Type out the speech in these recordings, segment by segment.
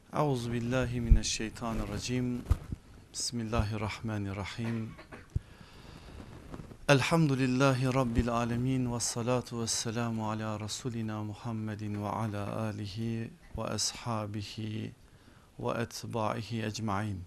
Euzubillahimineşşeytanirracim. Bismillahirrahmanirrahim. Elhamdülillahi Rabbil alemin ve salatu ve selamu ala Resulina Muhammedin ve ala alihi ve ashabihi ve etbaihi ecmain.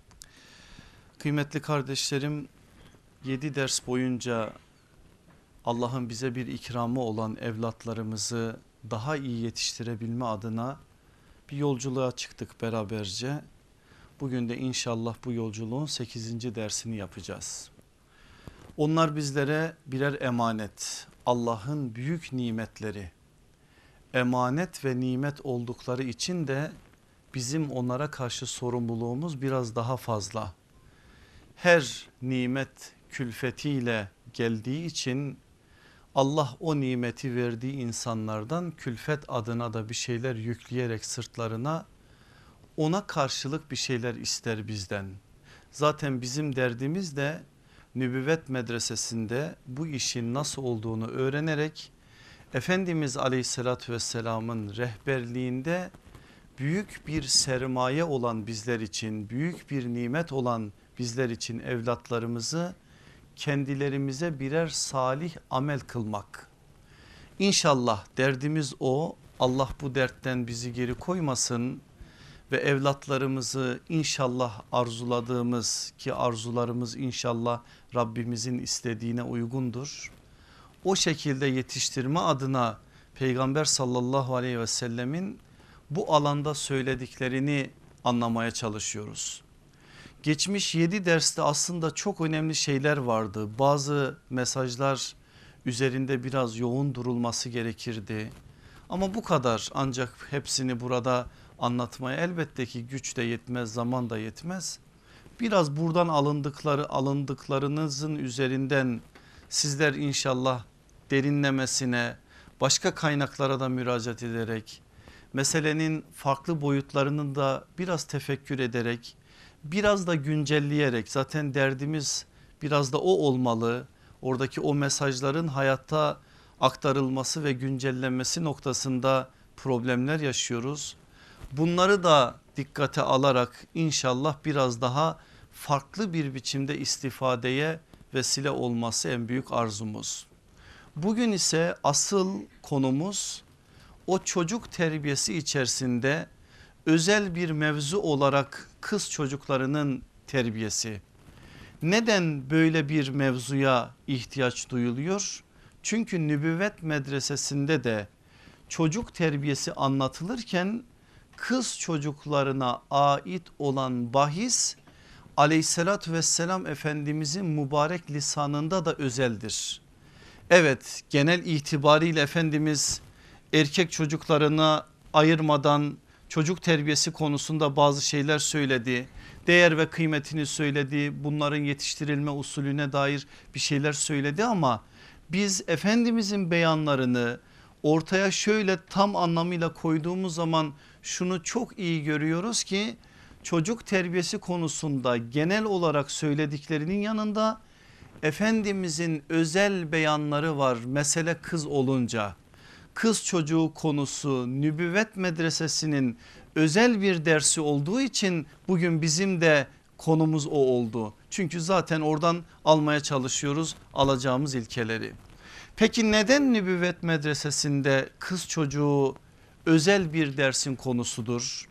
Kıymetli kardeşlerim, 7 ders boyunca Allah'ın bize bir ikramı olan evlatlarımızı daha iyi yetiştirebilme adına bir yolculuğa çıktık beraberce. Bugün de inşallah bu yolculuğun 8. dersini yapacağız. Onlar bizlere birer emanet, Allah'ın büyük nimetleri. Emanet ve nimet oldukları için de bizim onlara karşı sorumluluğumuz biraz daha fazla. Her nimet külfetiyle geldiği için Allah o nimeti verdiği insanlardan külfet adına da bir şeyler yükleyerek sırtlarına ona karşılık bir şeyler ister bizden. Zaten bizim derdimiz de nübüvvet medresesinde bu işin nasıl olduğunu öğrenerek Efendimiz Aleyhisselatü Vesselam'ın rehberliğinde büyük bir sermaye olan bizler için, büyük bir nimet olan bizler için evlatlarımızı kendilerimize birer salih amel kılmak. İnşallah derdimiz o. Allah bu dertten bizi geri koymasın ve evlatlarımızı inşallah arzuladığımız, ki arzularımız inşallah Rabbimizin istediğine uygundur, o şekilde yetiştirme adına Peygamber sallallahu aleyhi ve sellemin bu alanda söylediklerini anlamaya çalışıyoruz. Geçmiş 7 derste aslında çok önemli şeyler vardı. Bazı mesajlar üzerinde biraz yoğun durulması gerekirdi. Ama bu kadar, ancak hepsini burada anlatmaya elbette ki güç de yetmez, zaman da yetmez. Biraz buradan alındıklarınızın üzerinden sizler inşallah derinlemesine başka kaynaklara da müracaat ederek meselenin farklı boyutlarını da biraz tefekkür ederek, biraz da güncelleyerek, zaten derdimiz biraz da o olmalı. Oradaki o mesajların hayatta aktarılması ve güncellenmesi noktasında problemler yaşıyoruz. Bunları da dikkate alarak inşallah biraz daha farklı bir biçimde istifadeye vesile olması en büyük arzumuz. Bugün ise asıl konumuz o çocuk terbiyesi içerisinde özel bir mevzu olarak kız çocuklarının terbiyesi. Neden böyle bir mevzuya ihtiyaç duyuluyor? Çünkü nübüvvet medresesinde de çocuk terbiyesi anlatılırken kız çocuklarına ait olan bahis aleyhissalatü vesselam Efendimizin mübarek lisanında da özeldir. Evet, genel itibariyle Efendimiz erkek çocuklarına ayırmadan çocuk terbiyesi konusunda bazı şeyler söyledi. Değer ve kıymetini söyledi. Bunların yetiştirilme usulüne dair bir şeyler söyledi ama biz Efendimizin beyanlarını ortaya şöyle tam anlamıyla koyduğumuz zaman şunu çok iyi görüyoruz ki çocuk terbiyesi konusunda genel olarak söylediklerinin yanında Efendimizin özel beyanları var. Mesele kız olunca, kız çocuğu konusu nübüvvet medresesinin özel bir dersi olduğu için bugün bizim de konumuz o oldu. Çünkü zaten oradan almaya çalışıyoruz alacağımız ilkeleri. Peki neden nübüvvet medresesinde kız çocuğu özel bir dersin konusudur?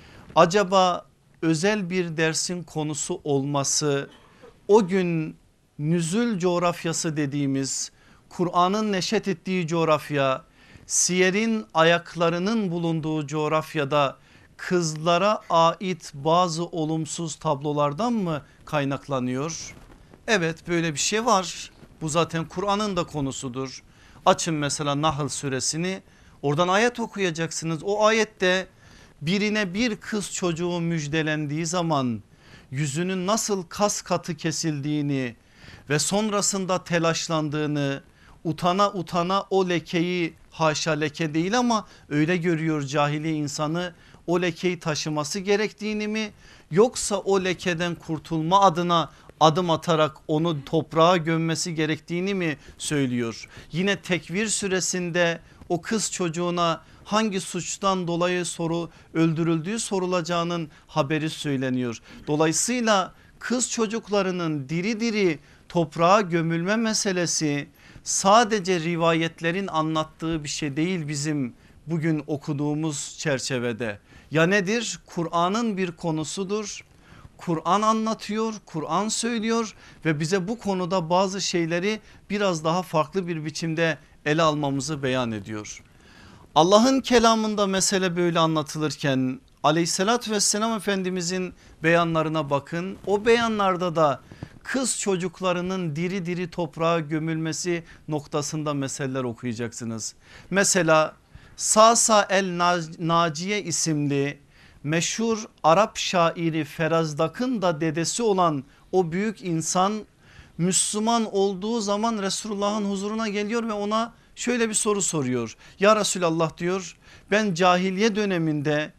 Acaba özel bir dersin konusu olması o gün nüzul coğrafyası dediğimiz Kur'an'ın neşet ettiği coğrafya, siyerin ayaklarının bulunduğu coğrafyada kızlara ait bazı olumsuz tablolardan mı kaynaklanıyor? Evet, böyle bir şey var. Bu zaten Kur'an'ın da konusudur. Açın mesela Nahl suresini, oradan ayet okuyacaksınız. O ayette birine bir kız çocuğu müjdelendiği zaman yüzünün nasıl kas katı kesildiğini ve sonrasında telaşlandığını, utana utana o lekeyi, haşa leke değil ama öyle görüyor cahiliye insanı, o lekeyi taşıması gerektiğini mi, yoksa o lekeden kurtulma adına adım atarak onu toprağa gömmesi gerektiğini mi söylüyor? Yine Tekvir suresinde o kız çocuğuna hangi suçtan dolayı öldürüldüğü sorulacağının haberi söyleniyor. Dolayısıyla kız çocuklarının diri diri toprağa gömülme meselesi sadece rivayetlerin anlattığı bir şey değil bizim bugün okuduğumuz çerçevede. Ya nedir? Kur'an'ın bir konusudur. Kur'an anlatıyor, Kur'an söylüyor ve bize bu konuda bazı şeyleri biraz daha farklı bir biçimde ele almamızı beyan ediyor. Allah'ın kelamında mesele böyle anlatılırken aleyhissalatü vesselam Efendimizin beyanlarına bakın. O beyanlarda da kız çocuklarının diri diri toprağa gömülmesi noktasında meseleler okuyacaksınız. Mesela Sasa el Naciye isimli meşhur Arap şairi Ferazdak'ın da dedesi olan o büyük insan Müslüman olduğu zaman Resulullah'ın huzuruna geliyor ve ona şöyle bir soru soruyor. Ya Resulallah diyor, ben cahiliye döneminde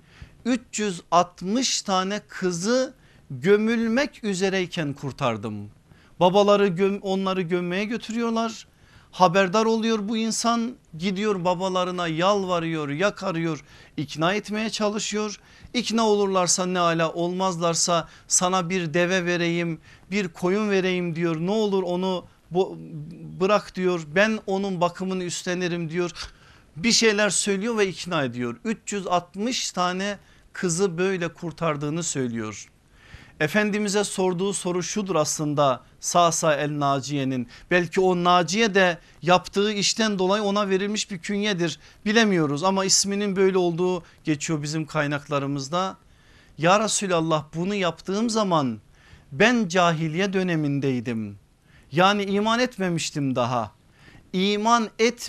360 tane kızı gömülmek üzereyken kurtardım. Babaları onları gömmeye götürüyorlar. Haberdar oluyor bu insan, gidiyor babalarına yalvarıyor, yakarıyor, ikna etmeye çalışıyor. İkna olurlarsa ne ala, olmazlarsa sana bir deve vereyim, bir koyun vereyim diyor. Ne olur onu bırak diyor, ben onun bakımını üstlenirim diyor. Bir şeyler söylüyor ve ikna ediyor. 360 tane kızı böyle kurtardığını söylüyor. Efendimiz'e sorduğu soru şudur aslında, Sasa el Naciye'nin, belki o Naciye de yaptığı işten dolayı ona verilmiş bir künyedir, bilemiyoruz ama isminin böyle olduğu geçiyor bizim kaynaklarımızda. Ya Resulallah, bunu yaptığım zaman ben cahiliye dönemindeydim, yani iman etmemiştim daha. İman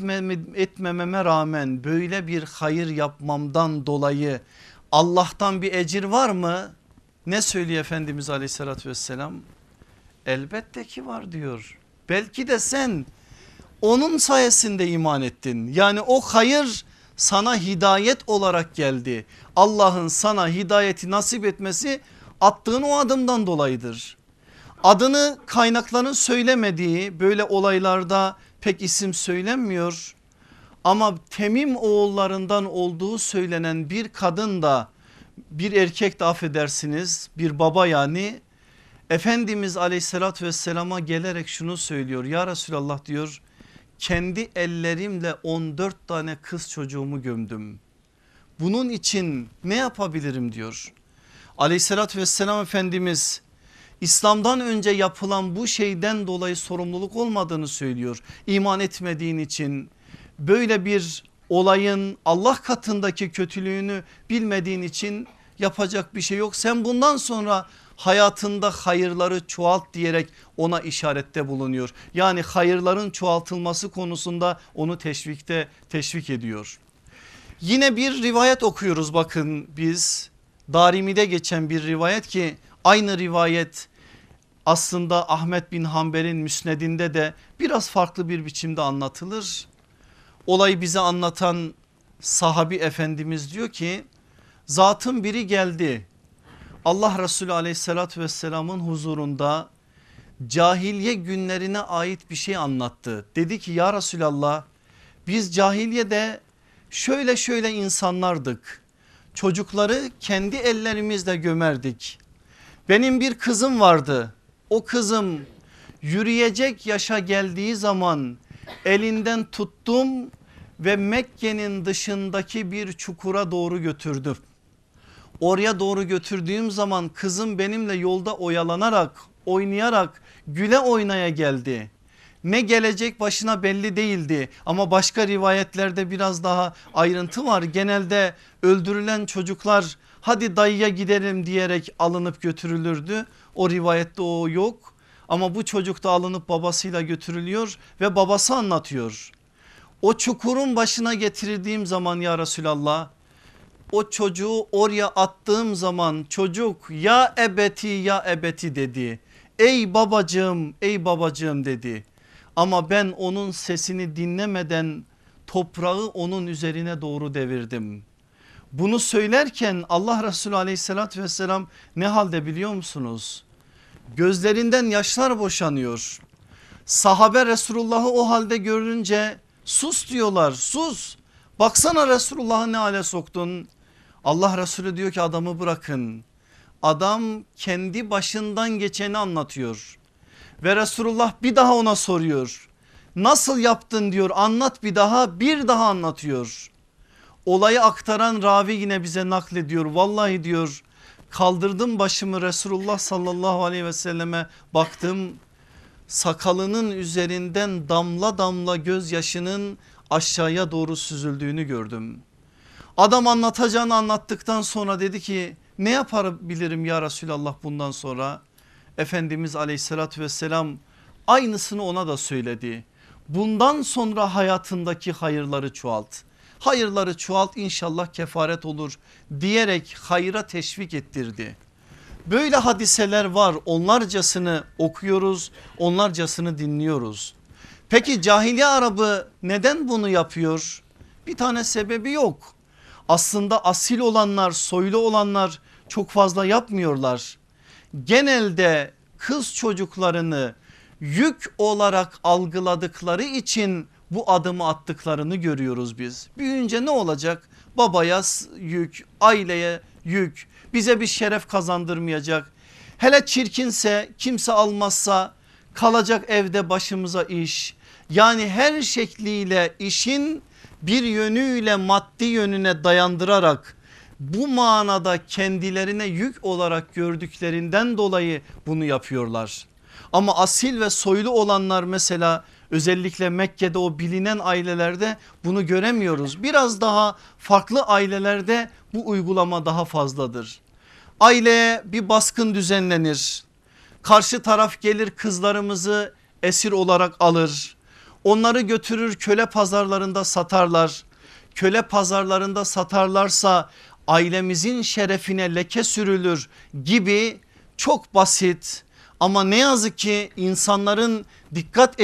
etmememe rağmen böyle bir hayır yapmamdan dolayı Allah'tan bir ecir var mı? Ne söylüyor Efendimiz aleyhissalatü vesselam? Elbette ki var diyor. Belki de sen onun sayesinde iman ettin. Yani o hayır sana hidayet olarak geldi. Allah'ın sana hidayeti nasip etmesi attığın o adımdan dolayıdır. Adını kaynakların söylemediği böyle olaylarda pek isim söylenmiyor. Ama Temim oğullarından olduğu söylenen bir kadın da, bir erkek de affedersiniz, bir baba yani, Efendimiz aleyhissalatü vesselama gelerek şunu söylüyor. Ya Resulallah diyor, kendi ellerimle 14 tane kız çocuğumu gömdüm. Bunun için ne yapabilirim diyor. Aleyhissalatü vesselam Efendimiz İslam'dan önce yapılan bu şeyden dolayı sorumluluk olmadığını söylüyor. İman etmediğin için, böyle bir olayın Allah katındaki kötülüğünü bilmediğin için yapacak bir şey yok. Sen bundan sonra hayatında hayırları çoğalt diyerek ona işarette bulunuyor. Yani hayırların çoğaltılması konusunda onu teşvik ediyor. Yine bir rivayet okuyoruz bakın biz, Darimi'de geçen bir rivayet ki aynı rivayet aslında Ahmet bin Hanbel'in müsnedinde de biraz farklı bir biçimde anlatılır. Olayı bize anlatan sahabi efendimiz diyor ki, zatın biri geldi, Allah Resulü aleyhissalatü vesselamın huzurunda cahiliye günlerine ait bir şey anlattı. Dedi ki ya Resulallah, biz cahiliyede şöyle şöyle insanlardık. Çocukları kendi ellerimizle gömerdik. Benim bir kızım vardı. O kızım yürüyecek yaşa geldiği zaman elinden tuttum ve Mekke'nin dışındaki bir çukura doğru götürdüm. Oraya doğru götürdüğüm zaman kızım benimle yolda oyalanarak, oynayarak, güle oynaya geldi. Ne gelecek başına belli değildi ama başka rivayetlerde biraz daha ayrıntı var. Genelde öldürülen çocuklar hadi dayıya gidelim diyerek alınıp götürülürdü. O rivayette o yok ama bu çocuk da alınıp babasıyla götürülüyor ve babası anlatıyor. O çukurun başına getirdiğim zaman ya Resulallah, o çocuğu oraya attığım zaman çocuk ya ebeti ya ebeti dedi. Ey babacığım, ey babacığım dedi. Ama ben onun sesini dinlemeden toprağı onun üzerine doğru devirdim. Bunu söylerken Allah Resulü aleyhissalatü vesselam ne halde biliyor musunuz? Gözlerinden yaşlar boşanıyor. Sahabe Resulullah'ı o halde görünce sus diyorlar, sus. Baksana Resulullah'ı ne hale soktun. Allah Resulü diyor ki adamı bırakın. Adam kendi başından geçeni anlatıyor. Ve Resulullah bir daha ona soruyor. Nasıl yaptın diyor, anlat bir daha anlatıyor. Olayı aktaran ravi yine bize naklediyor. Vallahi diyor, kaldırdım başımı Resulullah sallallahu aleyhi ve selleme baktım. Sakalının üzerinden damla damla gözyaşının aşağıya doğru süzüldüğünü gördüm. Adam anlatacağını anlattıktan sonra dedi ki ne yapabilirim ya Resulallah bundan sonra? Efendimiz aleyhissalatü vesselam aynısını ona da söyledi. Bundan sonra hayatındaki hayırları çoğalt. Hayırları çoğalt, inşallah kefaret olur diyerek hayıra teşvik ettirdi. Böyle hadiseler var, onlarcasını okuyoruz, onlarcasını dinliyoruz. Peki cahiliye Arabı neden bunu yapıyor? Bir tane sebebi yok. Aslında asil olanlar, soylu olanlar çok fazla yapmıyorlar. Genelde kız çocuklarını yük olarak algıladıkları için bu adımı attıklarını görüyoruz biz. Büyüyünce ne olacak? Babaya yük, aileye yük, bize bir şeref kazandırmayacak. Hele çirkinse, kimse almazsa kalacak evde başımıza iş. Yani her şekliyle işin bir yönüyle maddi yönüne dayandırarak bu manada kendilerine yük olarak gördüklerinden dolayı bunu yapıyorlar. Ama asil ve soylu olanlar mesela özellikle Mekke'de o bilinen ailelerde bunu göremiyoruz. Biraz daha farklı ailelerde bu uygulama daha fazladır. Aileye bir baskın düzenlenir. Karşı taraf gelir kızlarımızı esir olarak alır. Onları götürür köle pazarlarında satarlar. Köle pazarlarında satarlarsa ailemizin şerefine leke sürülür gibi çok basit ama ne yazık ki insanların dikkat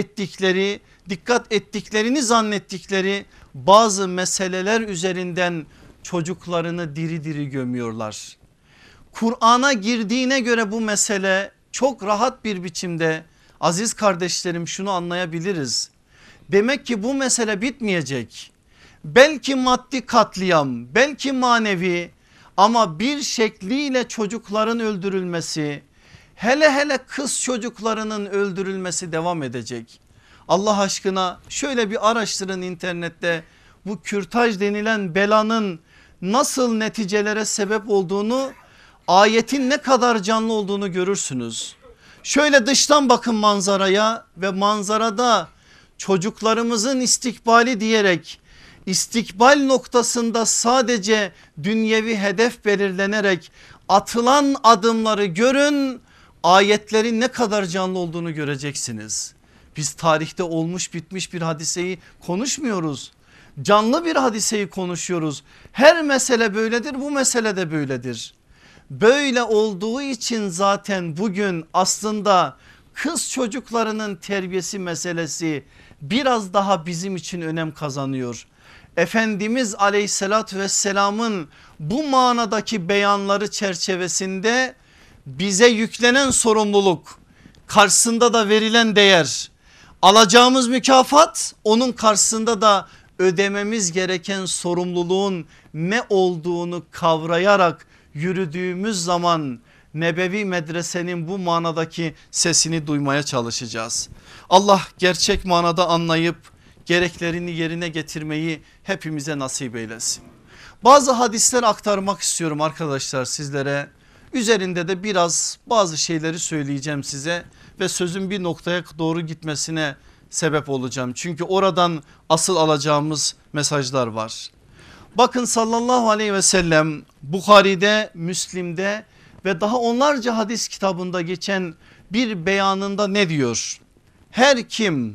ettiklerini zannettikleri bazı meseleler üzerinden çocuklarını diri diri gömüyorlar. Kur'an'a girdiğine göre bu mesele çok rahat bir biçimde aziz kardeşlerim şunu anlayabiliriz. Demek ki bu mesele bitmeyecek. Belki maddi katliam, belki manevi ama bir şekliyle çocukların öldürülmesi, hele kız çocuklarının öldürülmesi devam edecek. Allah aşkına şöyle bir araştırın internette, bu kürtaj denilen belanın nasıl neticelere sebep olduğunu, ayetin ne kadar canlı olduğunu görürsünüz. Şöyle dıştan bakın manzaraya ve manzarada çocuklarımızın istikbali diyerek istikbal noktasında sadece dünyevi hedef belirlenerek atılan adımları görün, ayetlerin ne kadar canlı olduğunu göreceksiniz. Biz tarihte olmuş bitmiş bir hadiseyi konuşmuyoruz. Canlı bir hadiseyi konuşuyoruz. Her mesele böyledir, bu mesele de böyledir. Böyle olduğu için zaten bugün aslında kız çocuklarının terbiyesi meselesi biraz daha bizim için önem kazanıyor. Efendimiz aleyhissalatü vesselamın bu manadaki beyanları çerçevesinde bize yüklenen sorumluluk, karşısında da verilen değer, alacağımız mükafat, onun karşısında da ödememiz gereken sorumluluğun ne olduğunu kavrayarak yürüdüğümüz zaman Nebevi Medrese'nin bu manadaki sesini duymaya çalışacağız. Allah gerçek manada anlayıp gereklerini yerine getirmeyi hepimize nasip eylesin. Bazı hadisler aktarmak istiyorum arkadaşlar sizlere. Üzerinde de biraz bazı şeyleri söyleyeceğim size ve sözün bir noktaya doğru gitmesine sebep olacağım. Çünkü oradan asıl alacağımız mesajlar var. Bakın sallallahu aleyhi ve sellem Bukhari'de, Müslim'de ve daha onlarca hadis kitabında geçen bir beyanında ne diyor? Her kim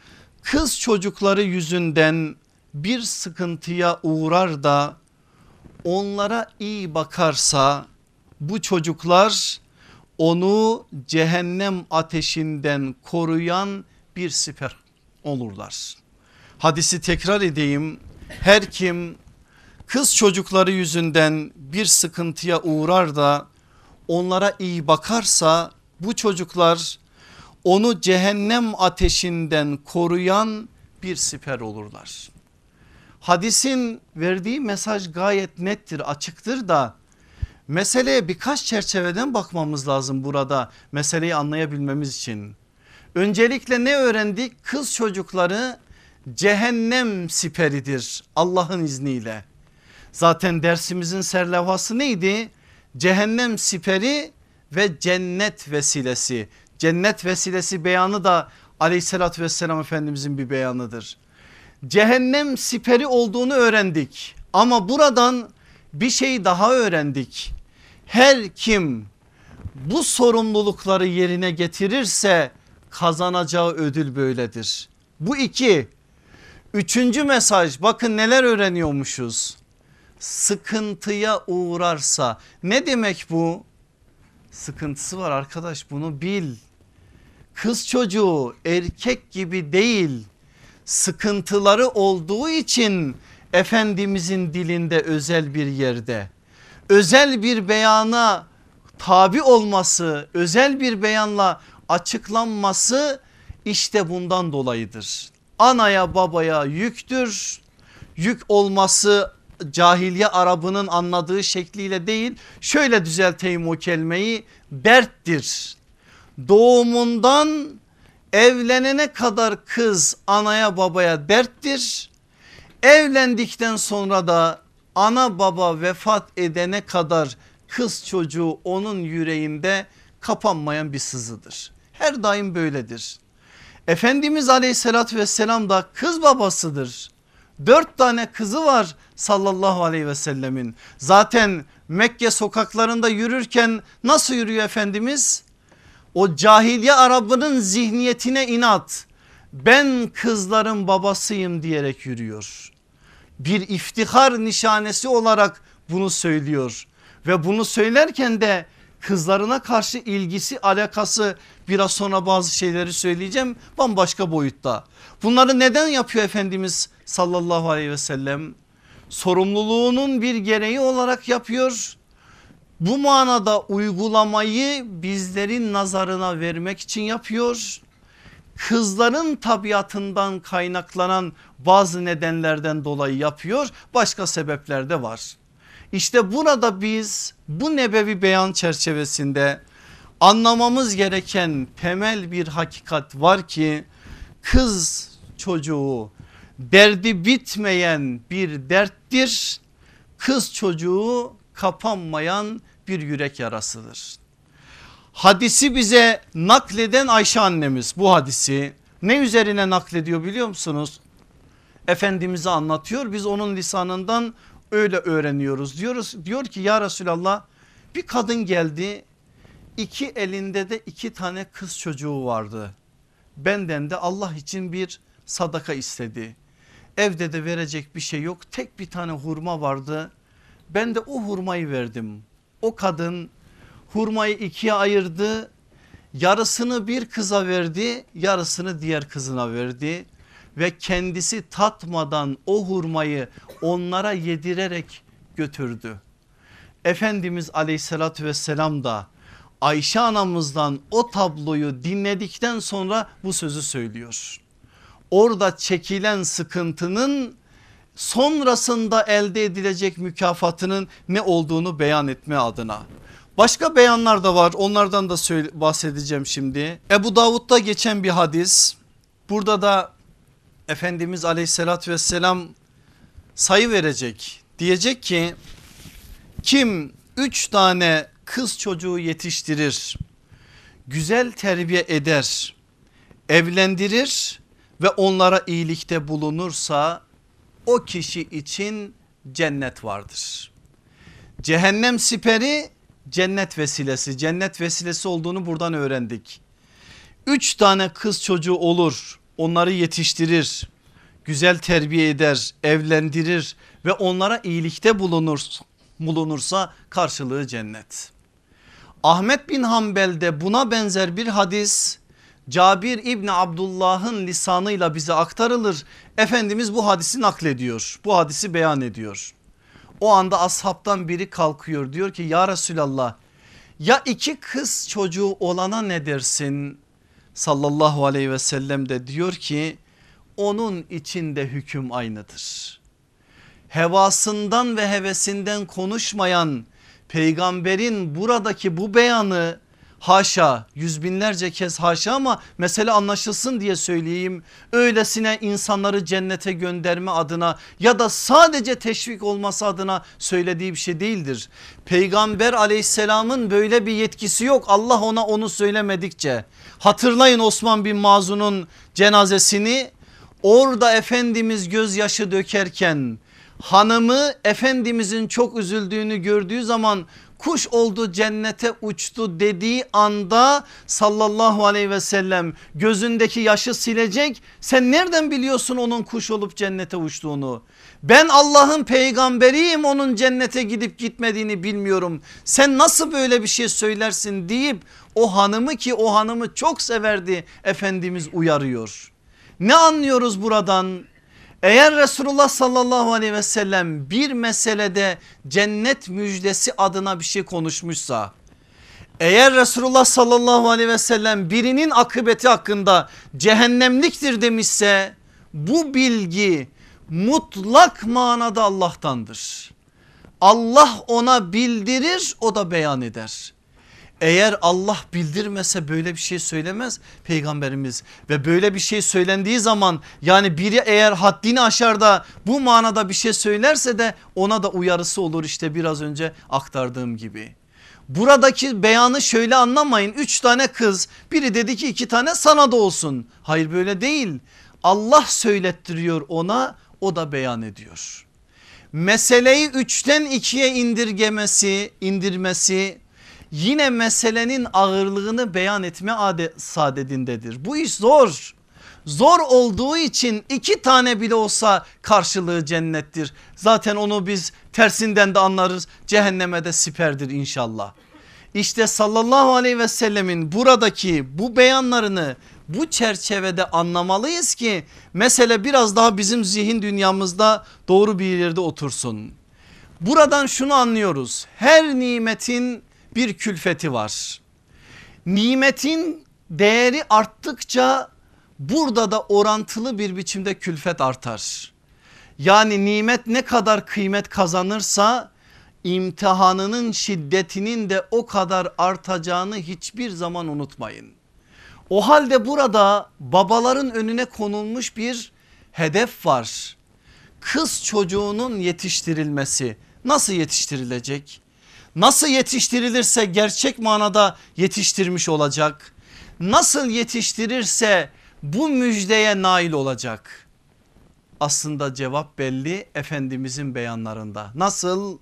kız çocukları yüzünden bir sıkıntıya uğrar da onlara iyi bakarsa bu çocuklar onu cehennem ateşinden koruyan bir siper olurlar. Hadisi tekrar edeyim. Her kim kız çocukları yüzünden bir sıkıntıya uğrar da onlara iyi bakarsa bu çocuklar onu cehennem ateşinden koruyan bir siper olurlar. Hadisin verdiği mesaj gayet nettir, açıktır da meseleye birkaç çerçeveden bakmamız lazım burada meseleyi anlayabilmemiz için. Öncelikle ne öğrendik? Kız çocukları cehennem siperidir Allah'ın izniyle. Zaten dersimizin serlevhası neydi? Cehennem siperi ve cennet vesilesi. Cennet vesilesi beyanı da aleyhissalatü vesselam Efendimizin bir beyanıdır. Cehennem siperi olduğunu öğrendik ama buradan bir şey daha öğrendik. Her kim bu sorumlulukları yerine getirirse kazanacağı ödül böyledir. Bu iki. Üçüncü mesaj, bakın neler öğreniyormuşuz. Sıkıntıya uğrarsa, ne demek bu? Sıkıntısı var arkadaş, bunu bil. Kız çocuğu erkek gibi değil, sıkıntıları olduğu için Efendimizin dilinde özel bir yerde, özel bir beyana tabi olması, özel bir beyanla açıklanması işte bundan dolayıdır. Anaya babaya yüktür. Yük olması cahiliye Arabının anladığı şekliyle değil, şöyle düzelteyim o kelimeyi, derttir. Doğumundan evlenene kadar kız anaya babaya derttir. Evlendikten sonra da ana baba vefat edene kadar kız çocuğu onun yüreğinde kapanmayan bir sızıdır. Her daim böyledir. Efendimiz aleyhissalatü vesselam da kız babasıdır. 4 tane kızı var sallallahu aleyhi ve sellemin. Zaten Mekke sokaklarında yürürken nasıl yürüyor Efendimiz? O cahiliye Arabının zihniyetine inat, ben kızların babasıyım diyerek yürüyor. Bir iftihar nişanesi olarak bunu söylüyor ve bunu söylerken de kızlarına karşı ilgisi, alakası, biraz sonra bazı şeyleri söyleyeceğim, bambaşka boyutta. Bunları neden yapıyor Efendimiz sallallahu aleyhi ve sellem? Sorumluluğunun bir gereği olarak yapıyor. Bu manada uygulamayı bizlerin nazarına vermek için yapıyor. Kızların tabiatından kaynaklanan bazı nedenlerden dolayı yapıyor. Başka sebepler de var. İşte burada biz bu nebevi beyan çerçevesinde anlamamız gereken temel bir hakikat var ki kız çocuğu derdi bitmeyen bir derttir. Kız çocuğu kapanmayan bir yürek yarasıdır. Hadisi bize nakleden Ayşe annemiz bu hadisi ne üzerine naklediyor biliyor musunuz? Efendimiz'e anlatıyor, biz onun lisanından öyle öğreniyoruz. Diyor ki ya Resulallah, bir kadın geldi, iki elinde de 2 tane kız çocuğu vardı. Benden de Allah için bir sadaka istedi. Evde de verecek bir şey yok, tek bir tane hurma vardı. Ben de o hurmayı verdim. O kadın hurmayı 2'ye ayırdı. Yarısını bir kıza verdi, yarısını diğer kızına verdi. Ve kendisi tatmadan o hurmayı onlara yedirerek götürdü. Efendimiz aleyhissalatü vesselam da Ayşe anamızdan o tabloyu dinledikten sonra bu sözü söylüyor. Orada çekilen sıkıntının sonrasında elde edilecek mükafatının ne olduğunu beyan etme adına. Başka beyanlar da var, onlardan da bahsedeceğim şimdi. Ebu Davud'da geçen bir hadis. Burada da Efendimiz aleyhissalatü vesselam sayı verecek. Diyecek ki kim 3 tane kız çocuğu yetiştirir, güzel terbiye eder, evlendirir ve onlara iyilikte bulunursa o kişi için cennet vardır. Cehennem siperi cennet vesilesi, cennet vesilesi olduğunu buradan öğrendik. 3 tane kız çocuğu olur, onları yetiştirir, güzel terbiye eder, evlendirir ve onlara iyilikte bulunursa karşılığı cennet. Ahmet bin Hanbel'de buna benzer bir hadis Cabir İbni Abdullah'ın lisanıyla bize aktarılır. Efendimiz bu hadisi naklediyor, bu hadisi beyan ediyor. O anda ashabtan biri kalkıyor, diyor ki ya Resulallah, ya 2 kız çocuğu olana ne dersin? Sallallahu aleyhi ve sellem de diyor ki onun için de hüküm aynıdır. hevasından ve hevesinden konuşmayan peygamberin buradaki bu beyanı, haşa, yüz binlerce kez haşa ama mesele anlaşılsın diye söyleyeyim, öylesine insanları cennete gönderme adına ya da sadece teşvik olması adına söylediği bir şey değildir. Peygamber aleyhisselamın böyle bir yetkisi yok, Allah ona onu söylemedikçe. Hatırlayın Osman bin Mazun'un cenazesini, orada Efendimiz gözyaşı dökerken hanımı Efendimizin çok üzüldüğünü gördüğü zaman kuş oldu cennete uçtu dediği anda sallallahu aleyhi ve sellem gözündeki yaşı silecek. Sen nereden biliyorsun onun kuş olup cennete uçtuğunu? Ben Allah'ın peygamberiyim, onun cennete gidip gitmediğini bilmiyorum. Sen nasıl böyle bir şey söylersin deyip o hanımı, ki o hanımı çok severdi, Efendimiz uyarıyor. Ne anlıyoruz buradan? Eğer Resulullah sallallahu aleyhi ve sellem bir meselede cennet müjdesi adına bir şey konuşmuşsa, eğer Resulullah sallallahu aleyhi ve sellem birinin akıbeti hakkında cehennemliktir demişse, bu bilgi mutlak manada Allah'tandır. Allah ona bildirir, o da beyan eder. Eğer Allah bildirmese böyle bir şey söylemez peygamberimiz ve böyle bir şey söylendiği zaman, yani biri eğer haddini aşar da bu manada bir şey söylerse de ona da uyarısı olur, işte biraz önce aktardığım gibi. Buradaki beyanı şöyle anlamayın, 3 tane kız, biri dedi ki 2 tane sana da olsun. Hayır, böyle değil. Allah söylettiriyor ona, o da beyan ediyor. Meseleyi 3'ten 2'ye indirmesi yine meselenin ağırlığını beyan etme saadedindedir. Bu iş zor. Zor olduğu için 2 tane bile olsa karşılığı cennettir. Zaten onu biz tersinden de anlarız. Cehenneme de siperdir inşallah. İşte sallallahu aleyhi ve sellemin buradaki bu beyanlarını bu çerçevede anlamalıyız ki mesele biraz daha bizim zihin dünyamızda doğru bir yerde otursun. Buradan şunu anlıyoruz: her nimetin bir külfeti var. Nimetin değeri arttıkça burada da orantılı bir biçimde külfet artar. Yani nimet ne kadar kıymet kazanırsa imtihanının şiddetinin de o kadar artacağını hiçbir zaman unutmayın. O halde burada babaların önüne konulmuş bir hedef var. Kız çocuğunun yetiştirilmesi. Nasıl yetiştirilecek? Nasıl yetiştirilirse gerçek manada yetiştirmiş olacak? Nasıl yetiştirirse bu müjdeye nail olacak? Aslında cevap belli, Efendimizin beyanlarında. Nasıl?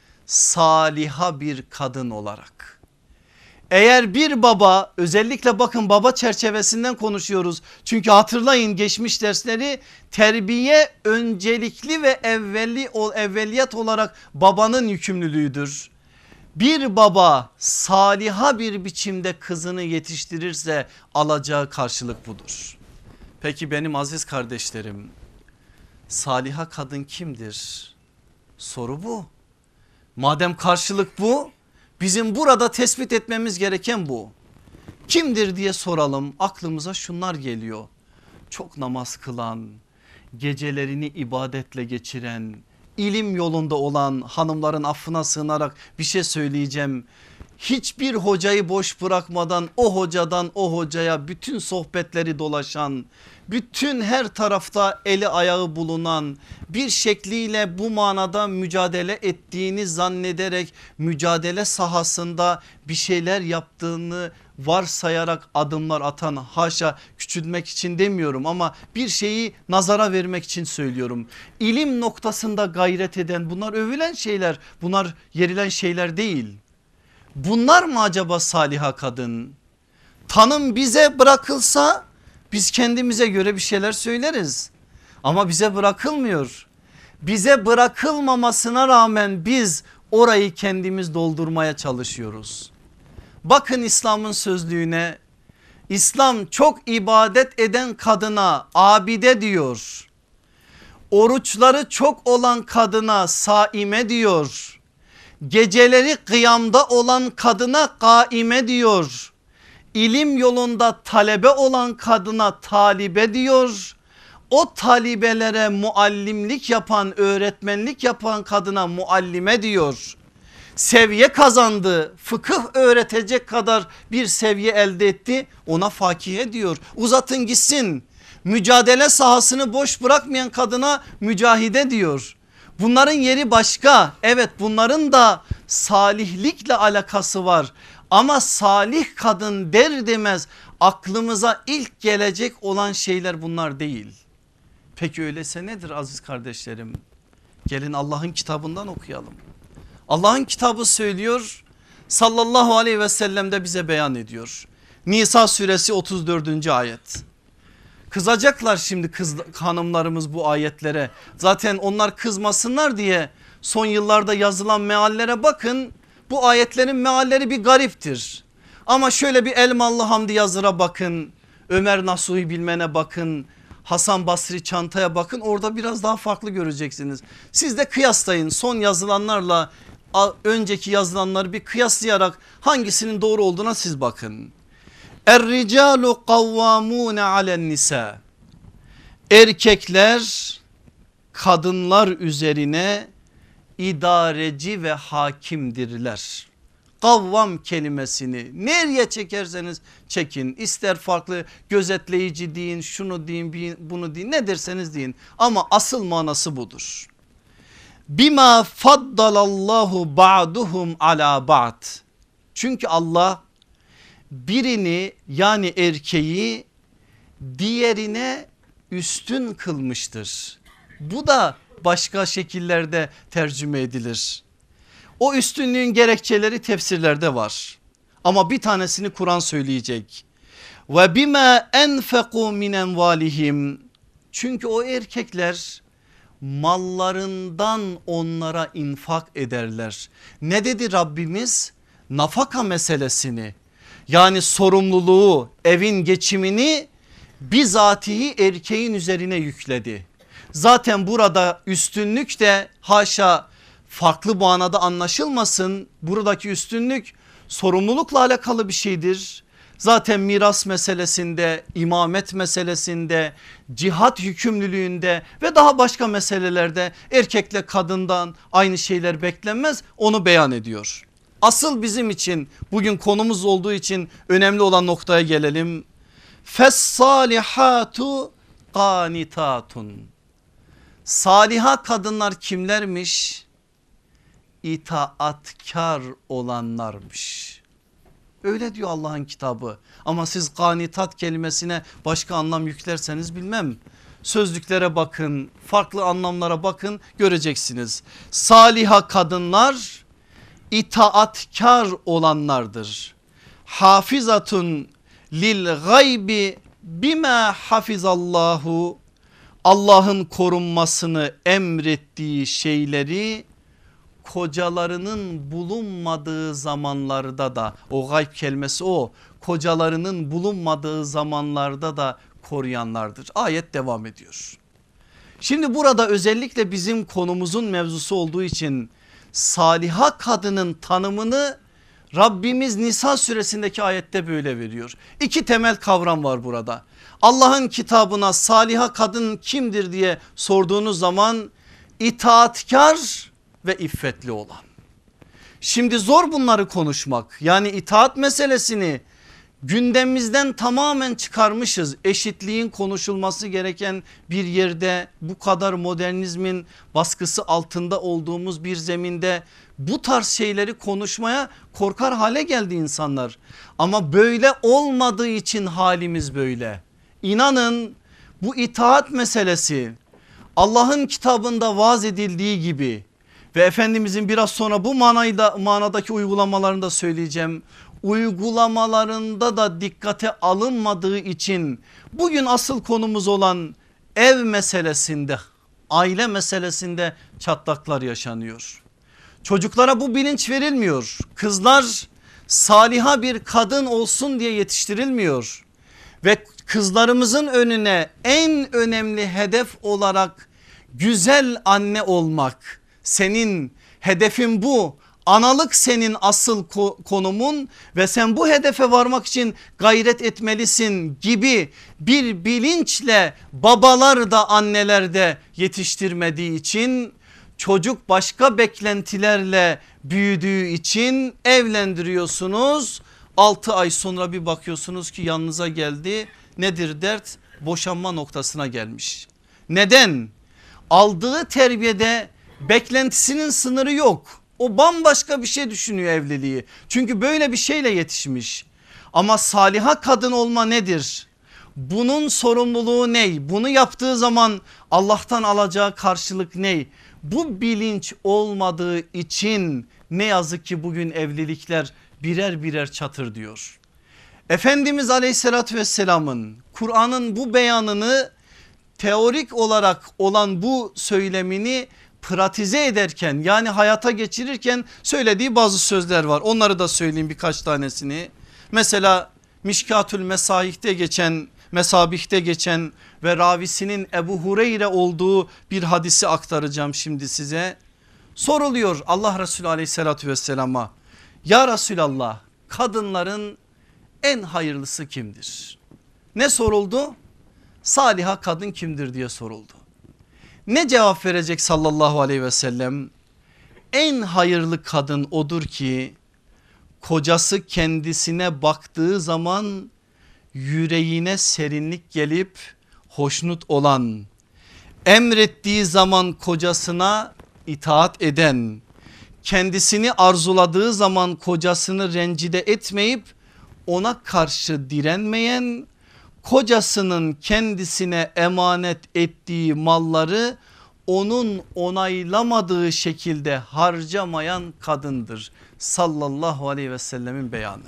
Saliha bir kadın olarak. Eğer bir baba, özellikle bakın baba çerçevesinden konuşuyoruz. Çünkü hatırlayın geçmiş dersleri, terbiye öncelikli ve evveliyat olarak babanın yükümlülüğüdür. Bir baba saliha bir biçimde kızını yetiştirirse alacağı karşılık budur. Peki benim aziz kardeşlerim, saliha kadın kimdir? Soru bu. Madem karşılık bu, bizim burada tespit etmemiz gereken bu. Kimdir diye soralım, aklımıza şunlar geliyor. Çok namaz kılan, gecelerini ibadetle geçiren, ilim yolunda olan, hanımların affına sığınarak bir şey söyleyeceğim. Hiçbir hocayı boş bırakmadan o hocadan o hocaya bütün sohbetleri dolaşan, bütün her tarafta eli ayağı bulunan, bir şekliyle bu manada mücadele ettiğini zannederek mücadele sahasında bir şeyler yaptığını varsayarak adımlar atan, haşa küçültmek için demiyorum ama bir şeyi nazara vermek için söylüyorum. İlim noktasında gayret eden, bunlar övülen şeyler, bunlar yerilen şeyler değil. Bunlar mı acaba saliha kadın? Tanım bize bırakılsa biz kendimize göre bir şeyler söyleriz ama bize bırakılmıyor. Bize bırakılmamasına rağmen biz orayı kendimiz doldurmaya çalışıyoruz. Bakın İslam'ın sözlüğüne, İslam çok ibadet eden kadına abide diyor. Oruçları çok olan kadına saime diyor. Geceleri kıyamda olan kadına kaime diyor. İlim yolunda talebe olan kadına talibe diyor. O talibelere muallimlik yapan, öğretmenlik yapan kadına muallime diyor. Seviye kazandı, fıkıh öğretecek kadar bir seviye elde etti, ona fakihe diyor. Uzatın gitsin. Mücadele sahasını boş bırakmayan kadına mücahide diyor. Bunların yeri başka. Evet, bunların da salihlikle alakası var. Ama salih kadın der demez aklımıza ilk gelecek olan şeyler bunlar değil. Peki öyleyse nedir aziz kardeşlerim? Gelin Allah'ın kitabından okuyalım. Allah'ın kitabı söylüyor, sallallahu aleyhi ve sellem de bize beyan ediyor. Nisa suresi 34. ayet. Kızacaklar şimdi hanımlarımız bu ayetlere. Zaten onlar kızmasınlar diye son yıllarda yazılan meallere bakın. Bu ayetlerin mealleri bir gariptir. Ama şöyle bir Elmalı Hamdi Yazır'a bakın, Ömer Nasuhi Bilmen'e bakın, Hasan Basri Çanta'ya bakın, orada biraz daha farklı göreceksiniz. Siz de kıyaslayın, son yazılanlarla önceki yazılanları bir kıyaslayarak hangisinin doğru olduğuna siz bakın. Er-ricalu kavvamune alen nisa. Erkekler kadınlar üzerine idareci ve hakimdirler. Kavvam kelimesini nereye çekerseniz çekin, ister farklı gözetleyici deyin, şunu deyin, bunu deyin, ne derseniz deyin, ama asıl manası budur. Bima faddalallahu ba'duhum ala ba'd. Çünkü Allah birini, yani erkeği diğerine üstün kılmıştır. Bu da başka şekillerde tercüme edilir. O üstünlüğün gerekçeleri tefsirlerde var. Ama bir tanesini Kur'an söyleyecek. Ve bima enfeku min envalihim. Çünkü o erkekler mallarından onlara infak ederler. Ne dedi Rabbimiz? Nafaka meselesini, yani sorumluluğu, evin geçimini bizatihi erkeğin üzerine yükledi. Zaten burada üstünlük de haşa farklı manada anlaşılmasın. Buradaki üstünlük sorumlulukla alakalı bir şeydir. Zaten miras meselesinde, imamet meselesinde, cihat yükümlülüğünde ve daha başka meselelerde erkekle kadından aynı şeyler beklenmez, onu beyan ediyor. Asıl bizim için bugün konumuz olduğu için önemli olan noktaya gelelim. Fes-salihatu qanitatun. Saliha kadınlar kimlermiş? İtaatkar olanlarmış. Öyle diyor Allah'ın kitabı. Ama siz ganitat kelimesine başka anlam yüklerseniz bilmem. Sözlüklere bakın, farklı anlamlara bakın, göreceksiniz. Saliha kadınlar itaatkar olanlardır. Hafizatun lil gaybi bima hafizallahu. Allah'ın korunmasını emrettiği şeyleri kocalarının bulunmadığı zamanlarda da, o gayb kelimesi o, kocalarının bulunmadığı zamanlarda da koruyanlardır. Ayet devam ediyor. Şimdi burada özellikle bizim konumuzun mevzusu olduğu için saliha kadının tanımını Rabbimiz Nisa suresindeki ayette böyle veriyor. İki temel kavram var burada. Allah'ın kitabına saliha kadın kimdir diye sorduğunuz zaman itaatkar ve iffetli olan. Şimdi zor bunları konuşmak, yani itaat meselesini gündemimizden tamamen çıkarmışız. Eşitliğin konuşulması gereken bir yerde, bu kadar modernizmin baskısı altında olduğumuz bir zeminde bu tarz şeyleri konuşmaya korkar hale geldi insanlar. Ama böyle olmadığı için halimiz böyle. İnanın bu itaat meselesi Allah'ın kitabında vaaz edildiği gibi ve Efendimizin biraz sonra bu manadaki uygulamalarını da söyleyeceğim. Uygulamalarında da dikkate alınmadığı için bugün asıl konumuz olan ev meselesinde, aile meselesinde çatlaklar yaşanıyor. Çocuklara bu bilinç verilmiyor. Kızlar saliha bir kadın olsun diye yetiştirilmiyor. Ve kızlarımızın önüne en önemli hedef olarak güzel anne olmak. Senin hedefin bu, Analık senin asıl konumun ve sen bu hedefe varmak için gayret etmelisin gibi bir bilinçle babalar da anneler de yetiştirmediği için, çocuk başka beklentilerle büyüdüğü için evlendiriyorsunuz. 6 ay sonra bir bakıyorsunuz ki yanınıza geldi. Nedir dert? Boşanma noktasına gelmiş. Neden? Aldığı terbiyede beklentisinin sınırı yok. O bambaşka bir şey düşünüyor evliliği. Çünkü böyle bir şeyle yetişmiş. Ama saliha kadın olma nedir? Bunun sorumluluğu ne? Bunu yaptığı zaman Allah'tan alacağı karşılık ne? Bu bilinç olmadığı için ne yazık ki bugün evlilikler birer birer çatır diyor. Efendimiz aleyhissalatü vesselamın Kur'an'ın bu beyanını, teorik olarak olan bu söylemini pratize ederken, yani hayata geçirirken söylediği bazı sözler var. Onları da söyleyeyim, birkaç tanesini. Mesela Mişkatül Mesabih'te geçen ve ravisinin Ebu Hureyre olduğu bir hadisi aktaracağım şimdi size. Soruluyor Allah Resulü aleyhissalatü vesselama, ya Resulallah, kadınların en hayırlısı kimdir? Ne soruldu? Saliha kadın kimdir diye soruldu. Ne cevap verecek sallallahu aleyhi ve sellem? En hayırlı kadın odur ki kocası kendisine baktığı zaman yüreğine serinlik gelip hoşnut olan, emrettiği zaman kocasına itaat eden, kendisini arzuladığı zaman kocasını rencide etmeyip ona karşı direnmeyen, kocasının kendisine emanet ettiği malları onun onaylamadığı şekilde harcamayan kadındır. Sallallahu aleyhi ve sellemin beyanı.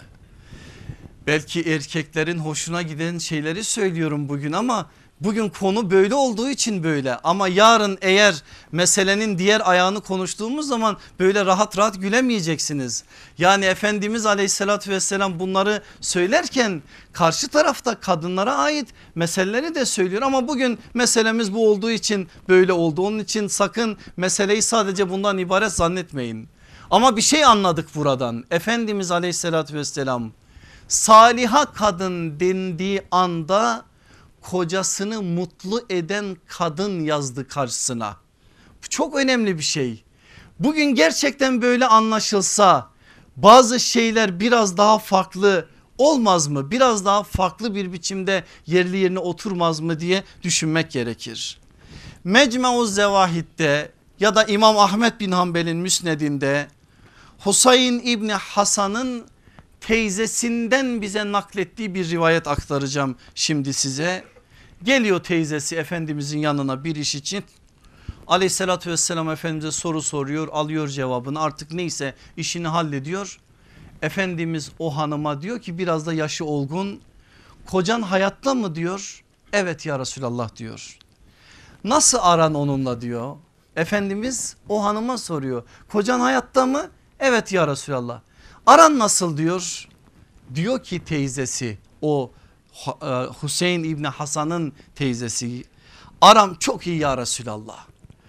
Belki erkeklerin hoşuna giden şeyleri söylüyorum bugün ama bugün konu böyle olduğu için böyle, ama yarın eğer meselenin diğer ayağını konuştuğumuz zaman böyle rahat rahat gülemeyeceksiniz. Yani Efendimiz aleyhissalatü vesselam bunları söylerken karşı tarafta kadınlara ait meseleleri de söylüyor, ama bugün meselemiz bu olduğu için böyle oldu. Onun için sakın meseleyi sadece bundan ibaret zannetmeyin. Ama bir şey anladık buradan. Efendimiz aleyhissalatü vesselam saliha kadın dendiği anda kocasını mutlu eden kadın yazdı karşısına. Bu çok önemli bir şey. Bugün gerçekten böyle anlaşılsa bazı şeyler biraz daha farklı olmaz mı? Biraz daha farklı bir biçimde yerli yerine oturmaz mı diye düşünmek gerekir. Mecmu-uz Zevahid'de ya da İmam Ahmet bin Hanbel'in Müsned'inde Husayn İbni Hasan'ın teyzesinden bize naklettiği bir rivayet aktaracağım şimdi size. Geliyor teyzesi Efendimizin yanına bir iş için. Aleyhissalatü vesselam Efendimiz'e soru soruyor, alıyor cevabını, artık neyse işini hallediyor. Efendimiz o hanıma diyor ki, biraz da yaşı olgun, kocan hayatta mı diyor. Evet ya Resulallah diyor. Nasıl aran onunla diyor. Efendimiz o hanıma soruyor, kocan hayatta mı? Evet ya Resulallah. Aran nasıl diyor. Diyor ki teyzesi, o Hüseyin İbni Hasan'ın teyzesi, aram çok iyi ya Resulallah.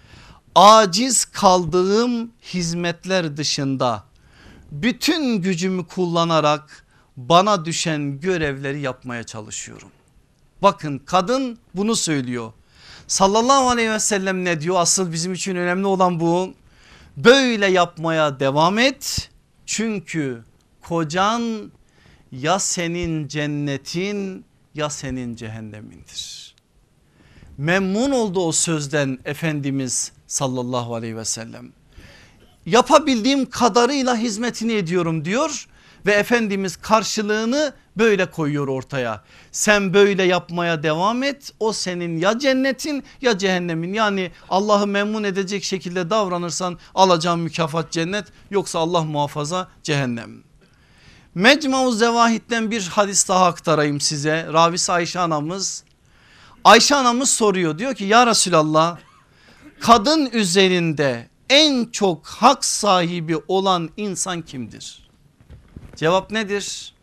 Aciz kaldığım hizmetler dışında bütün gücümü kullanarak bana düşen görevleri yapmaya çalışıyorum. Bakın kadın bunu söylüyor. Sallallahu aleyhi ve sellem ne diyor? Asıl bizim için önemli olan bu. Böyle yapmaya devam et. Çünkü kocan ya senin cennetin ya senin cehennemindir. Memnun oldu o sözden Efendimiz sallallahu aleyhi ve sellem. Yapabildiğim kadarıyla hizmetini ediyorum diyor ve Efendimiz karşılığını böyle koyuyor ortaya. Sen böyle yapmaya devam et, o senin ya cennetin ya cehennemin. Yani Allah'ı memnun edecek şekilde davranırsan alacağın mükafat cennet, yoksa Allah muhafaza cehennem. Mecmu-uz Zevahid'den bir hadis daha aktarayım size. Ravisi Ayşe anamız. Ayşe anamız soruyor, diyor ki ya Resulallah, kadın üzerinde en çok hak sahibi olan insan kimdir? Cevap nedir?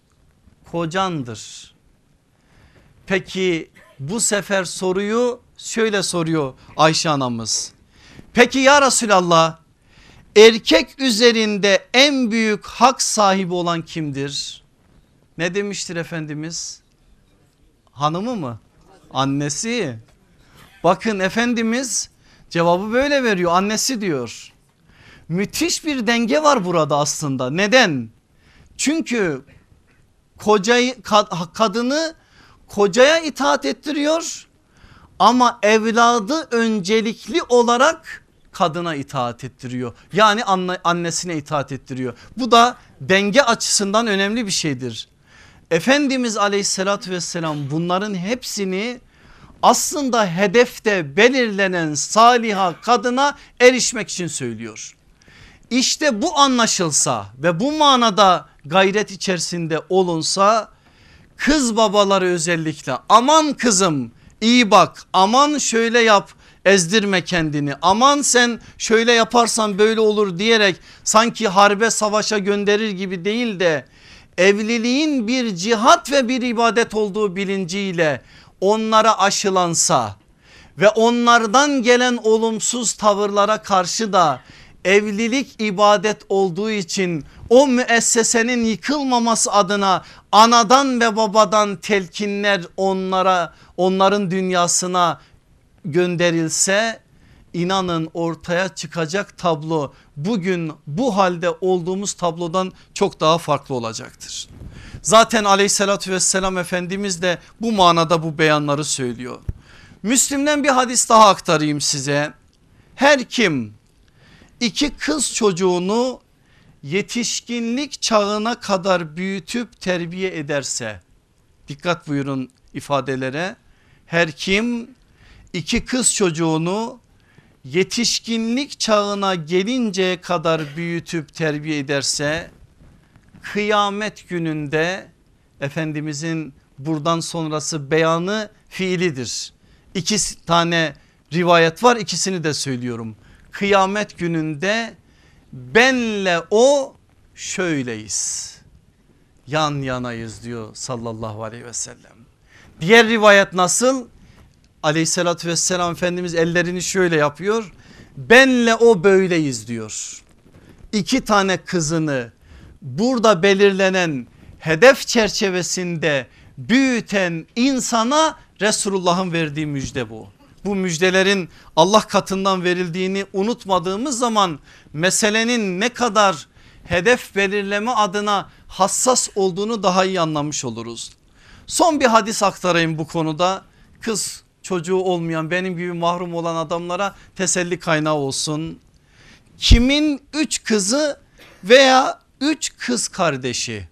Kocandır. Peki bu sefer soruyu şöyle soruyor Ayşe anamız. Peki ya Resulallah, Erkek üzerinde en büyük hak sahibi olan kimdir? Ne demiştir Efendimiz? Hanımı mı? Annesi. Bakın Efendimiz cevabı böyle veriyor, annesi diyor. Müthiş bir denge var burada aslında. Neden? Çünkü kadını kocaya itaat ettiriyor ama evladı öncelikli olarak kadına itaat ettiriyor. Yani annesine itaat ettiriyor. Bu da denge açısından önemli bir şeydir. Efendimiz aleyhissalatü vesselam bunların hepsini aslında hedefte belirlenen saliha kadına erişmek için söylüyor. İşte bu anlaşılsa ve bu manada gayret içerisinde olunsa, kız babaları özellikle aman kızım iyi bak, aman şöyle yap, ezdirme kendini, aman sen şöyle yaparsan böyle olur diyerek sanki harbe savaşa gönderir gibi değil de evliliğin bir cihat ve bir ibadet olduğu bilinciyle onlara aşılansa ve onlardan gelen olumsuz tavırlara karşı da evlilik ibadet olduğu için o müessesenin yıkılmaması adına anadan ve babadan telkinler onların dünyasına gönderilse, inanın ortaya çıkacak tablo bugün bu halde olduğumuz tablodan çok daha farklı olacaktır. Zaten aleyhissalatü vesselam Efendimiz de bu manada bu beyanları söylüyor. Müslim'den bir hadis daha aktarayım size. Her kim iki kız çocuğunu yetişkinlik çağına kadar büyütüp terbiye ederse, dikkat buyurun ifadelere, her kim iki kız çocuğunu yetişkinlik çağına gelinceye kadar büyütüp terbiye ederse, kıyamet gününde, Efendimizin buradan sonrası beyanı fiilidir. İki tane rivayet var, ikisini de söylüyorum. Kıyamet gününde benle o şöyleyiz, yan yanayız diyor sallallahu aleyhi ve sellem. Diğer rivayet nasıl? Aleyhissalatü vesselam Efendimiz ellerini şöyle yapıyor, benle o böyleyiz diyor. İki tane kızını burada belirlenen hedef çerçevesinde büyüten insana Resulullah'ın verdiği müjde bu. Bu müjdelerin Allah katından verildiğini unutmadığımız zaman meselenin ne kadar hedef belirleme adına hassas olduğunu daha iyi anlamış oluruz. Son bir hadis aktarayım bu konuda, kız çocuğu olmayan benim gibi mahrum olan adamlara teselli kaynağı olsun. Kimin 3 kızı veya 3 kız kardeşi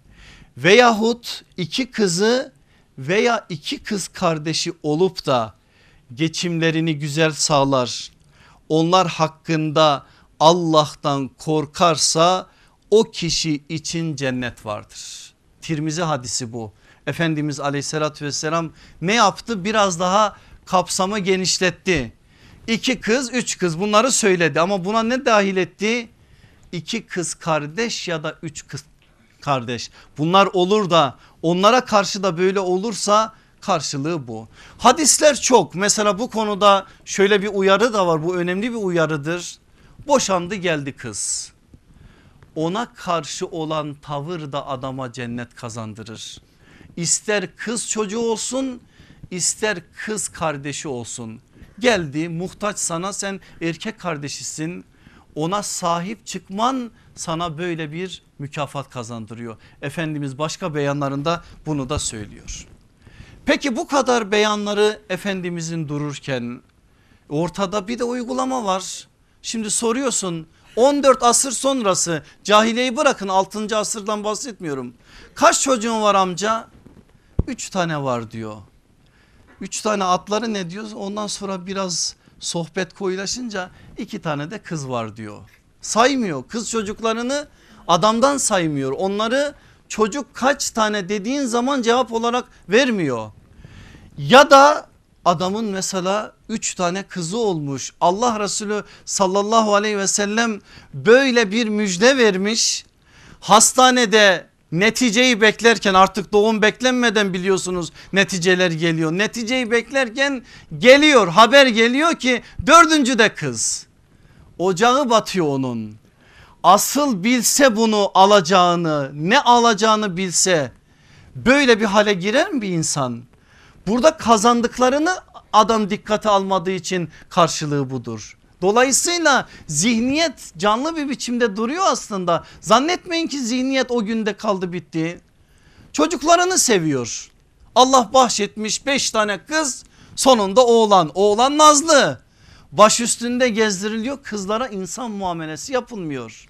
veyahut 2 kızı veya 2 kız kardeşi olup da geçimlerini güzel sağlar, onlar hakkında Allah'tan korkarsa o kişi için cennet vardır. Tirmizi hadisi bu. Efendimiz aleyhissalatü vesselam ne yaptı? Biraz daha kapsamı genişletti. 2 kız 3 kız bunları söyledi ama buna ne dahil etti? 2 kız kardeş ya da 3 kız kardeş, bunlar olur da onlara karşı da böyle olursa karşılığı bu. Hadisler çok, mesela bu konuda şöyle bir uyarı da var, bu önemli bir uyarıdır. Boşandı geldi kız, ona karşı olan tavır da adama cennet kazandırır. İster kız çocuğu olsun ister kız kardeşi olsun, geldi muhtaç sana, sen erkek kardeşisin, ona sahip çıkman sana böyle bir mükafat kazandırıyor. Efendimiz başka beyanlarında bunu da söylüyor. Peki bu kadar beyanları Efendimizin dururken ortada bir de uygulama var. Şimdi soruyorsun, 14 asır sonrası, cahiliyeyi bırakın, 6. asırdan bahsetmiyorum. Kaç çocuğun var amca? 3 tane var diyor. 3 tane atları ne diyor? Ondan sonra biraz sohbet koyulaşınca 2 tane de kız var diyor. Saymıyor, kız çocuklarını adamdan saymıyor. Onları çocuk kaç tane dediğin zaman cevap olarak vermiyor. Ya da adamın mesela 3 tane kızı olmuş, Allah Resulü sallallahu aleyhi ve sellem böyle bir müjde vermiş. Hastanede neticeyi beklerken, artık doğum beklenmeden biliyorsunuz neticeler geliyor. Neticeyi beklerken geliyor, haber geliyor ki 4. de kız. Ocağı batıyor onun. Asıl bilse bunu alacağını, ne alacağını bilse böyle bir hale girer mi bir insan? Burada kazandıklarını adam dikkate almadığı için karşılığı budur. Dolayısıyla zihniyet canlı bir biçimde duruyor aslında. Zannetmeyin ki zihniyet o günde kaldı bitti. Çocuklarını seviyor. Allah bahşetmiş 5 tane kız, sonunda oğlan. Oğlan nazlı. Baş üstünde gezdiriliyor, kızlara insan muamelesi yapılmıyor.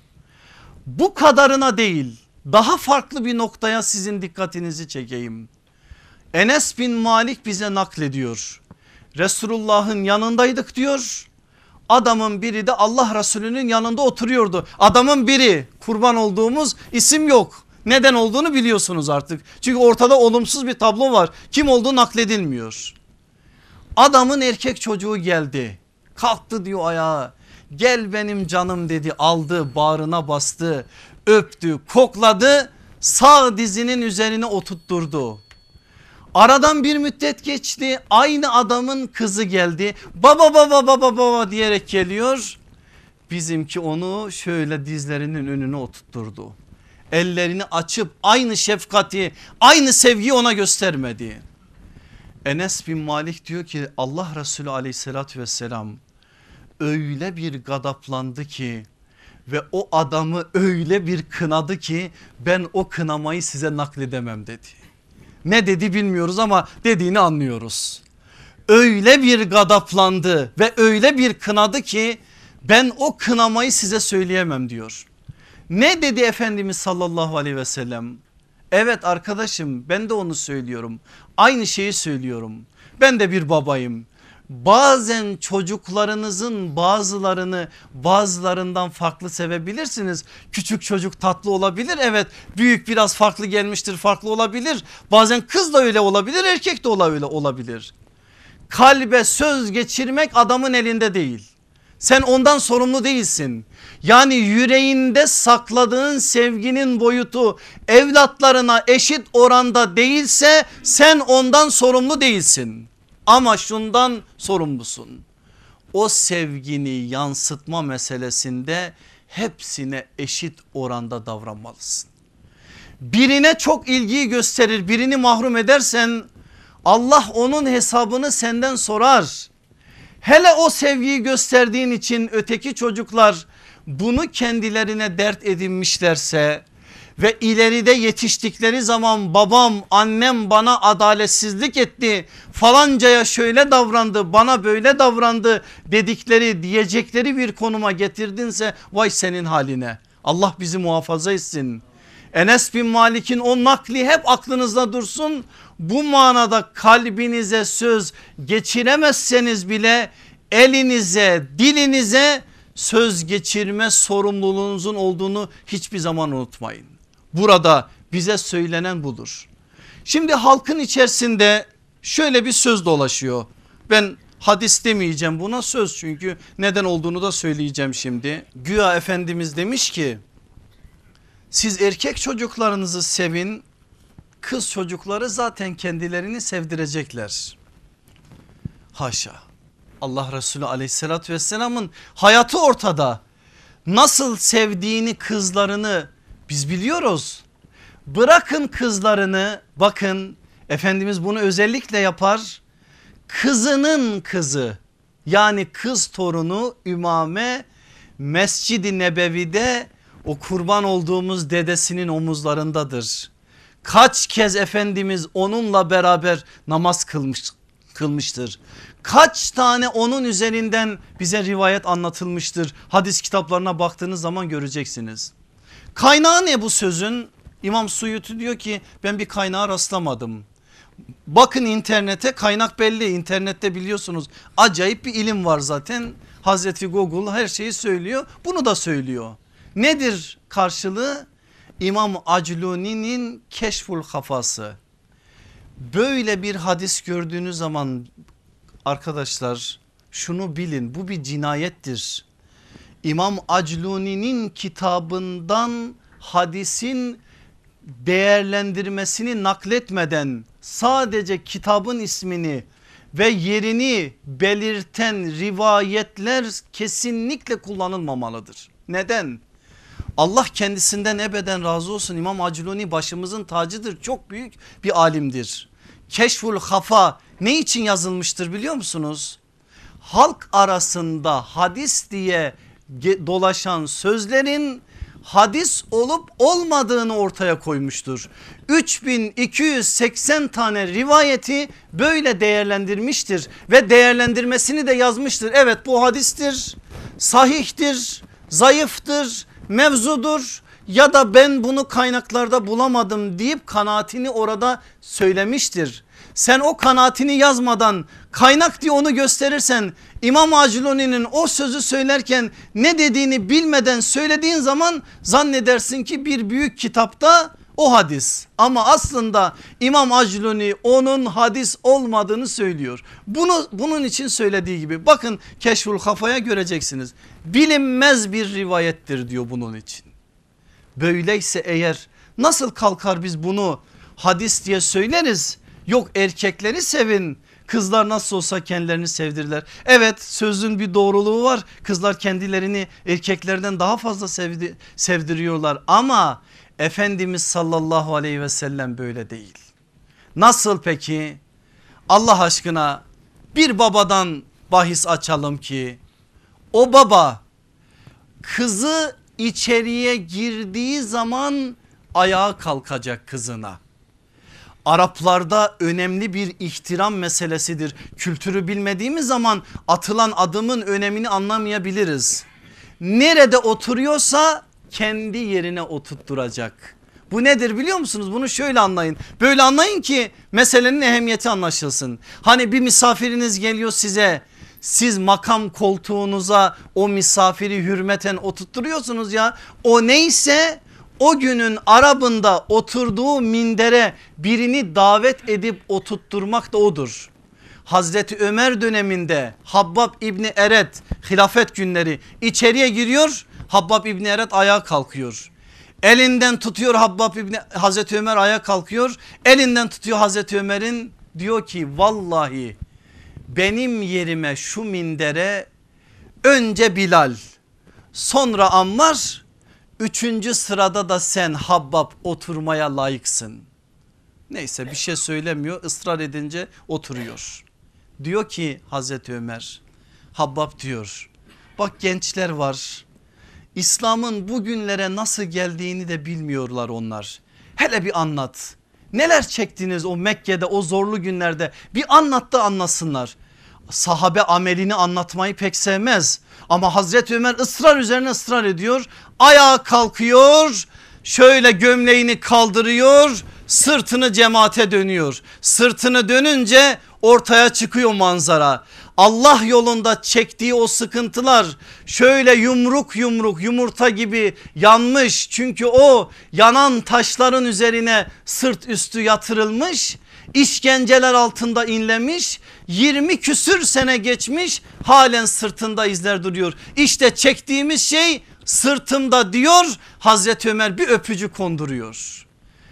Bu kadarına değil, daha farklı bir noktaya sizin dikkatinizi çekeyim. Enes bin Malik bize naklediyor. Resulullah'ın yanındaydık diyor. Adamın biri de Allah Resulü'nün yanında oturuyordu. Adamın biri, kurban olduğumuz isim yok. Neden olduğunu biliyorsunuz artık. Çünkü ortada olumsuz bir tablo var. Kim olduğu nakledilmiyor. Adamın erkek çocuğu geldi. Kalktı diyor ayağa. Gel benim canım dedi, aldı, bağrına bastı, öptü, kokladı, sağ dizinin üzerine oturtturdu. Aradan bir müddet geçti, aynı adamın kızı geldi, baba baba baba baba diyerek geliyor. Bizimki onu şöyle dizlerinin önüne oturtturdu. Ellerini açıp aynı şefkati, aynı sevgiyi ona göstermedi. Enes bin Malik diyor ki Allah Resulü aleyhissalatü vesselam öyle bir gadaplandı ki ve o adamı öyle bir kınadı ki ben o kınamayı size nakledemem dedi. Ne dedi bilmiyoruz ama dediğini anlıyoruz. Öyle bir gadaplandı ve öyle bir kınadı ki ben o kınamayı size söyleyemem diyor. Ne dedi Efendimiz sallallahu aleyhi ve sellem? Evet arkadaşım, ben de onu söylüyorum. Aynı şeyi söylüyorum. Ben de bir babayım. Bazen çocuklarınızın bazılarından farklı sevebilirsiniz. Küçük çocuk tatlı olabilir, evet, büyük biraz farklı gelmiştir, farklı olabilir. Bazen kız da öyle olabilir, erkek de öyle olabilir. Kalbe söz geçirmek adamın elinde değil. Sen ondan sorumlu değilsin. Yani yüreğinde sakladığın sevginin boyutu evlatlarına eşit oranda değilse sen ondan sorumlu değilsin. Ama şundan sorumlusun. O sevgini yansıtma meselesinde hepsine eşit oranda davranmalısın. Birine çok ilgiyi gösterir, birini mahrum edersen Allah onun hesabını senden sorar. Hele o sevgiyi gösterdiğin için öteki çocuklar bunu kendilerine dert edinmişlerse ve ileride yetiştikleri zaman babam annem bana adaletsizlik etti, falancaya şöyle davrandı, bana böyle davrandı diyecekleri bir konuma getirdinse vay senin haline. Allah bizi muhafaza etsin. Enes bin Malik'in o nakli hep aklınızda dursun. Bu manada kalbinize söz geçiremezseniz bile elinize, dilinize söz geçirme sorumluluğunuzun olduğunu hiçbir zaman unutmayın. Burada bize söylenen budur. Şimdi halkın içerisinde şöyle bir söz dolaşıyor. Ben hadis demeyeceğim buna, söz, çünkü neden olduğunu da söyleyeceğim şimdi. Güya Efendimiz demiş ki siz erkek çocuklarınızı sevin, kız çocukları zaten kendilerini sevdirecekler. Haşa, Allah Resulü aleyhissalatü vesselamın hayatı ortada. Nasıl sevdiğini kızlarını biz biliyoruz. Bırakın kızlarını, bakın Efendimiz bunu özellikle yapar. Kızının kızı, yani kız torunu Ümame Mescid-i Nebevi'de o kurban olduğumuz dedesinin omuzlarındadır. Kaç kez Efendimiz onunla beraber namaz kılmıştır. Kaç tane onun üzerinden bize rivayet anlatılmıştır. Hadis kitaplarına baktığınız zaman göreceksiniz. Kaynağı ne bu sözün? İmam Suyuti diyor ki ben bir kaynağa rastlamadım. Bakın internete, kaynak belli, internette biliyorsunuz acayip bir ilim var zaten. Hazreti Google her şeyi söylüyor, bunu da söylüyor. Nedir karşılığı? İmam Acluni'nin Keşful Kafası. Böyle bir hadis gördüğünüz zaman arkadaşlar şunu bilin, bu bir cinayettir. İmam Acluni'nin kitabından hadisin değerlendirmesini nakletmeden sadece kitabın ismini ve yerini belirten rivayetler kesinlikle kullanılmamalıdır. Neden? Allah kendisinden ebeden razı olsun. İmam Acluni başımızın tacıdır. Çok büyük bir alimdir. Keşful Hafa ne için yazılmıştır biliyor musunuz? Halk arasında hadis diye dolaşan sözlerin hadis olup olmadığını ortaya koymuştur. 3280 tane rivayeti böyle değerlendirmiştir ve değerlendirmesini de yazmıştır. Evet, bu hadistir, sahihtir, zayıftır, mevzudur ya da ben bunu kaynaklarda bulamadım deyip kanaatini orada söylemiştir. Sen o kanaatini yazmadan kaynak diye onu gösterirsen, İmam Acluni'nin o sözü söylerken ne dediğini bilmeden söylediğin zaman zannedersin ki bir büyük kitapta o hadis, ama aslında İmam Acluni onun hadis olmadığını söylüyor. Bunun için söylediği gibi, bakın Keşful Hafa'ya göreceksiniz, bilinmez bir rivayettir diyor bunun için. Böyleyse eğer nasıl kalkar biz bunu hadis diye söyleriz? Yok, erkekleri sevin, kızlar nasıl olsa kendilerini sevdirirler. Evet, sözün bir doğruluğu var, kızlar kendilerini erkeklerden daha fazla sevdiriyorlar ama Efendimiz sallallahu aleyhi ve sellem böyle değil. Nasıl peki? Allah aşkına bir babadan bahis açalım ki o baba kızı içeriye girdiği zaman ayağa kalkacak kızına. Araplarda önemli bir ihtiram meselesidir. Kültürü bilmediğimiz zaman atılan adımın önemini anlamayabiliriz. Nerede oturuyorsa kendi yerine oturtturacak. Bu nedir biliyor musunuz? Bunu şöyle anlayın. Böyle anlayın ki meselenin ehemmiyeti anlaşılsın. Hani bir misafiriniz geliyor size, siz makam koltuğunuza o misafiri hürmeten oturtturuyorsunuz ya, o neyse o günün Arabında oturduğu mindere birini davet edip oturtturmak da odur. Hazreti Ömer döneminde Habbab İbni Eret, hilafet günleri, içeriye giriyor, Habbab İbni Eret ayağa kalkıyor. Elinden tutuyor Hazreti Ömer ayağa kalkıyor, elinden tutuyor Hazreti Ömer'in, diyor ki vallahi benim yerime şu mindere önce Bilal, sonra Ammar, üçüncü sırada da sen Habbab oturmaya layıksın. Neyse, bir şey söylemiyor, ısrar edince oturuyor. Diyor ki Hazreti Ömer, Habbab diyor, bak gençler var, İslam'ın bugünlere nasıl geldiğini de bilmiyorlar onlar. Hele bir anlat, neler çektiniz o Mekke'de o zorlu günlerde, bir anlat da anlasınlar. Sahabe amelini anlatmayı pek sevmez ama Hazreti Ömer ısrar üzerine ısrar ediyor. Ayağa kalkıyor, şöyle gömleğini kaldırıyor, sırtını cemaate dönüyor. Sırtını dönünce ortaya çıkıyor manzara. Allah yolunda çektiği o sıkıntılar şöyle yumruk yumruk yumurta gibi yanmış. Çünkü o yanan taşların üzerine sırt üstü yatırılmış, işkenceler altında inlemiş, 20 küsür sene geçmiş, halen sırtında izler duruyor. İşte çektiğimiz şey sırtımda diyor, Hazreti Ömer bir öpücük konduruyor.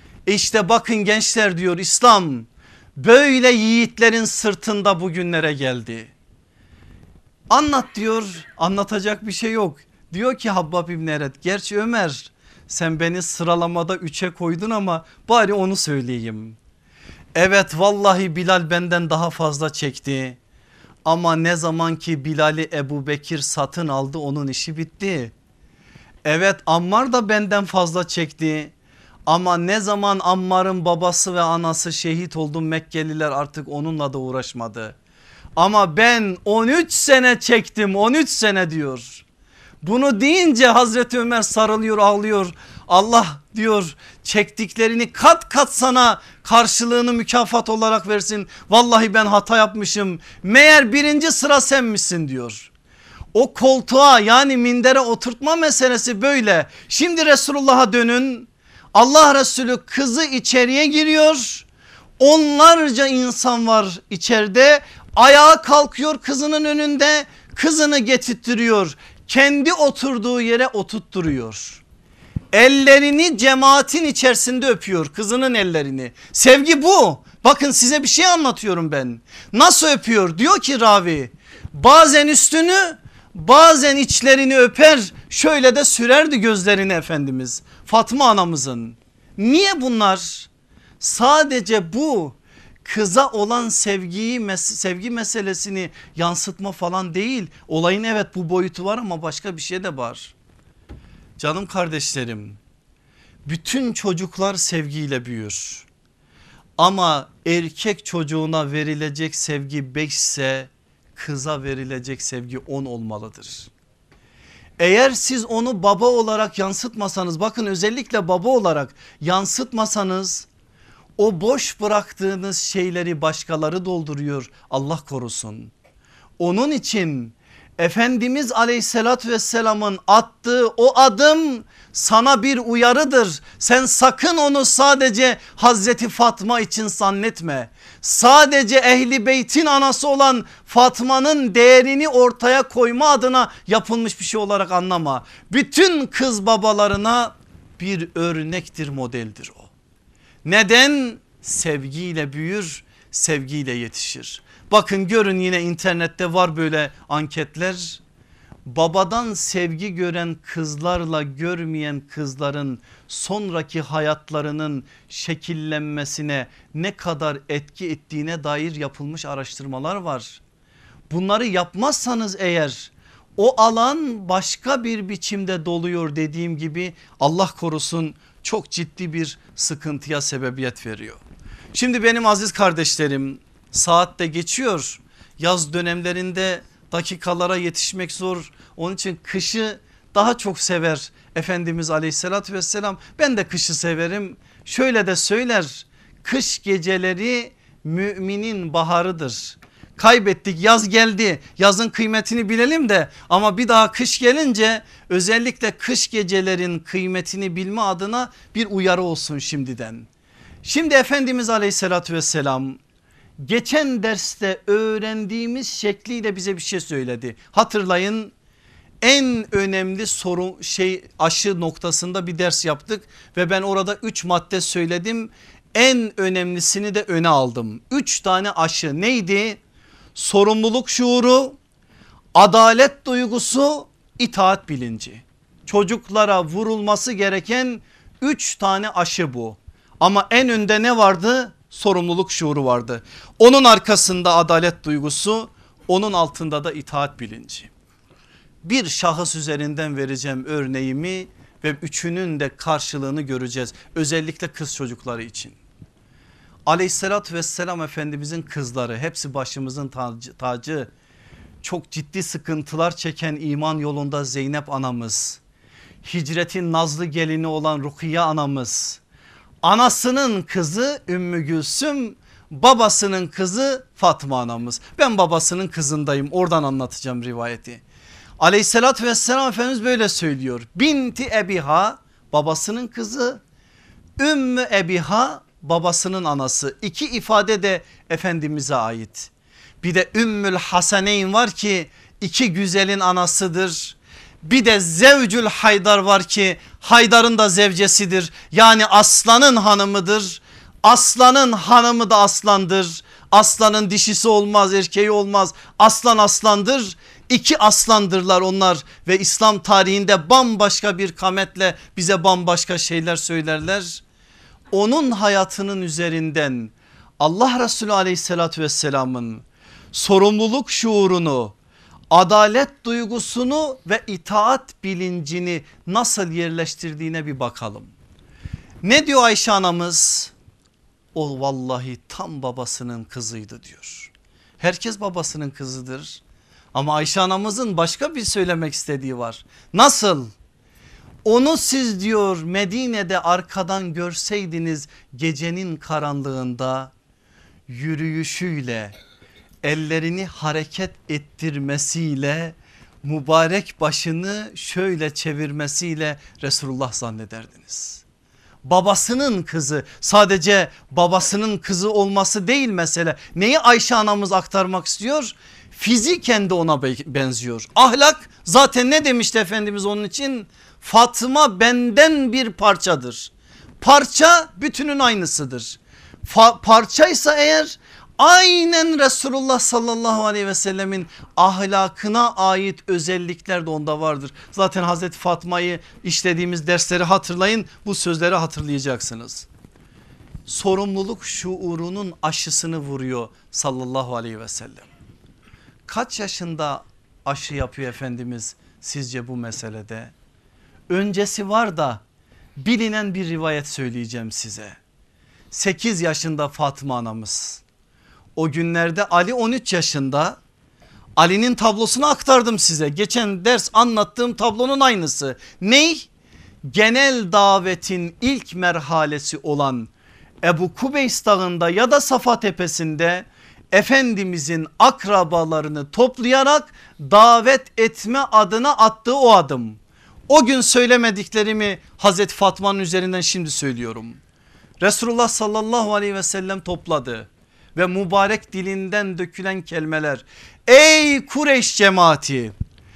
İşte bakın gençler diyor, İslam böyle yiğitlerin sırtında bugünlere geldi. Anlat diyor, anlatacak bir şey yok. Diyor ki Habbab İbni Eret, gerçi Ömer sen beni sıralamada 3'e koydun ama bari onu söyleyeyim. Evet, vallahi Bilal benden daha fazla çekti ama ne zaman ki Bilal'i Ebu Bekir satın aldı onun işi bitti. Evet, Ammar da benden fazla çekti ama ne zaman Ammar'ın babası ve anası şehit oldu, Mekkeliler artık onunla da uğraşmadı. Ama ben 13 sene çektim, 13 sene diyor. Bunu deyince Hazreti Ömer sarılıyor, ağlıyor. Allah diyor çektiklerini kat kat sana karşılığını mükafat olarak versin. Vallahi ben hata yapmışım. Meğer birinci sıra sen misin diyor. O koltuğa, yani mindere oturtma meselesi böyle. Şimdi Resulullah'a dönün. Allah Resulü kızı içeriye giriyor. Onlarca insan var içeride. Ayağa kalkıyor kızının önünde. Kızını getirtiyor. Kendi oturduğu yere oturtturuyor. Ellerini cemaatin içerisinde öpüyor, kızının ellerini. Sevgi bu. Bakın size bir şey anlatıyorum ben. Nasıl öpüyor? Diyor ki ravi, bazen üstünü bazen içlerini öper, şöyle de sürerdi gözlerini Efendimiz Fatma anamızın. Niye bunlar? Sadece bu kıza olan sevgi meselesini yansıtma falan değil. Olayın evet bu boyutu var ama başka bir şey de var. Canım kardeşlerim, bütün çocuklar sevgiyle büyür. Ama erkek çocuğuna verilecek sevgi 5 ise kıza verilecek sevgi 10 olmalıdır. Eğer siz onu baba olarak yansıtmasanız, bakın özellikle baba olarak yansıtmasanız, o boş bıraktığınız şeyleri başkaları dolduruyor, Allah korusun. Onun için Efendimiz aleyhissalatü vesselamın attığı o adım sana bir uyarıdır. Sen sakın onu sadece Hazreti Fatma için zannetme. Sadece Ehli Beyt'in anası olan Fatma'nın değerini ortaya koyma adına yapılmış bir şey olarak anlama. Bütün kız babalarına bir örnektir, modeldir o. Neden? Sevgiyle büyür, sevgiyle yetişir. Bakın görün, yine internette var böyle anketler. Babadan sevgi gören kızlarla görmeyen kızların sonraki hayatlarının şekillenmesine ne kadar etki ettiğine dair yapılmış araştırmalar var. Bunları yapmazsanız eğer o alan başka bir biçimde doluyor, dediğim gibi Allah korusun çok ciddi bir sıkıntıya sebebiyet veriyor. Şimdi benim aziz kardeşlerim, saat de geçiyor. Yaz dönemlerinde dakikalara yetişmek zor. Onun için kışı daha çok sever Efendimiz aleyhissalatü vesselam. Ben de kışı severim. Şöyle de söyler: kış geceleri müminin baharıdır. Kaybettik, yaz geldi, yazın kıymetini bilelim de, ama bir daha kış gelince özellikle kış gecelerin kıymetini bilme adına bir uyarı olsun şimdiden. Şimdi Efendimiz aleyhissalatü vesselam geçen derste öğrendiğimiz şekliyle bize bir şey söyledi. Hatırlayın, en önemli aşı noktasında bir ders yaptık ve ben orada 3 madde söyledim. En önemlisini de öne aldım. 3 tane aşı neydi? Sorumluluk şuuru, adalet duygusu, itaat bilinci. Çocuklara vurulması gereken 3 tane aşı bu. Ama en önde ne vardı? Sorumluluk şuuru vardı. Onun arkasında adalet duygusu, onun altında da itaat bilinci. Bir şahıs üzerinden vereceğim örneğimi ve üçünün de karşılığını göreceğiz. Özellikle kız çocukları için. Aleyhissalatü vesselam Efendimizin kızları hepsi başımızın tacı. Çok ciddi sıkıntılar çeken iman yolunda Zeynep anamız, hicretin nazlı gelini olan Rukiye anamız, anasının kızı Ümmü Gülsüm, babasının kızı Fatma anamız. Ben babasının kızındayım, oradan anlatacağım rivayeti. Aleyhissalatü vesselam Efendimiz böyle söylüyor: Binti Ebiha, babasının kızı, Ümmü Ebiha, babasının anası. İki ifade de Efendimiz'e ait. Bir de Ümmül Hasaneyn var ki iki güzelin anasıdır. Bir de Zevcül Haydar var ki Haydar'ın da zevcesidir. Yani aslanın hanımıdır. Aslanın hanımı da aslandır. Aslanın dişisi olmaz, erkeği olmaz. Aslan aslandır. İki aslandırlar onlar ve İslam tarihinde bambaşka bir kametle bize bambaşka şeyler söylerler. Onun hayatının üzerinden Allah Resulü aleyhissalatü vesselamın sorumluluk şuurunu, adalet duygusunu ve itaat bilincini nasıl yerleştirdiğine bir bakalım. Ne diyor Ayşe anamız? O vallahi tam babasının kızıydı diyor. Herkes babasının kızıdır ama Ayşe anamızın başka bir söylemek istediği var. Nasıl? Onu siz diyor Medine'de arkadan görseydiniz gecenin karanlığında, yürüyüşüyle, ellerini hareket ettirmesiyle, mübarek başını şöyle çevirmesiyle Resulullah zannederdiniz. Babasının kızı, sadece babasının kızı olması değil mesele. Neyi Ayşe anamız aktarmak istiyor? Fiziken de ona benziyor. Ahlak zaten ne demişti Efendimiz onun için? Fatıma benden bir parçadır. Parça bütünün aynısıdır. Parçaysa eğer aynen Resulullah sallallahu aleyhi ve sellemin ahlakına ait özellikler de onda vardır. Zaten Hazreti Fatma'yı işlediğimiz dersleri hatırlayın, bu sözleri hatırlayacaksınız. Sorumluluk şuurunun aşısını vuruyor sallallahu aleyhi ve sellem. Kaç yaşında aşı yapıyor Efendimiz sizce bu meselede? Öncesi var da bilinen bir rivayet söyleyeceğim size. 8 yaşında Fatıma anamız. O günlerde Ali 13 yaşında. Ali'nin tablosunu aktardım size. Geçen ders anlattığım tablonun aynısı. Ney? Genel davetin ilk merhalesi olan Ebu Kubeys Dağı'nda ya da Safa Tepesi'nde Efendimizin akrabalarını toplayarak davet etme adına attığı o adım. O gün söylemediklerimi Hazreti Fatma'nın üzerinden şimdi söylüyorum. Resulullah sallallahu aleyhi ve sellem topladı ve mübarek dilinden dökülen kelimeler: ey Kureyş cemaati,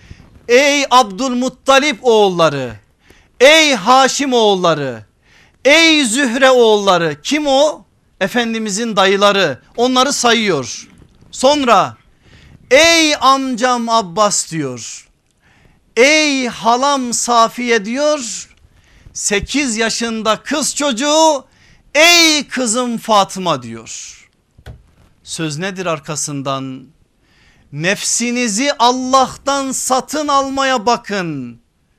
ey Abdülmuttalip oğulları, ey Haşim oğulları, ey Zühre oğulları. Kim o? Efendimizin dayıları, onları sayıyor. Sonra ey amcam Abbas diyor, ey halam Safiye diyor, 8 yaşında kız çocuğu ey kızım Fatıma diyor. Söz nedir arkasından? Nefsinizi Allah'tan satın almaya bakın.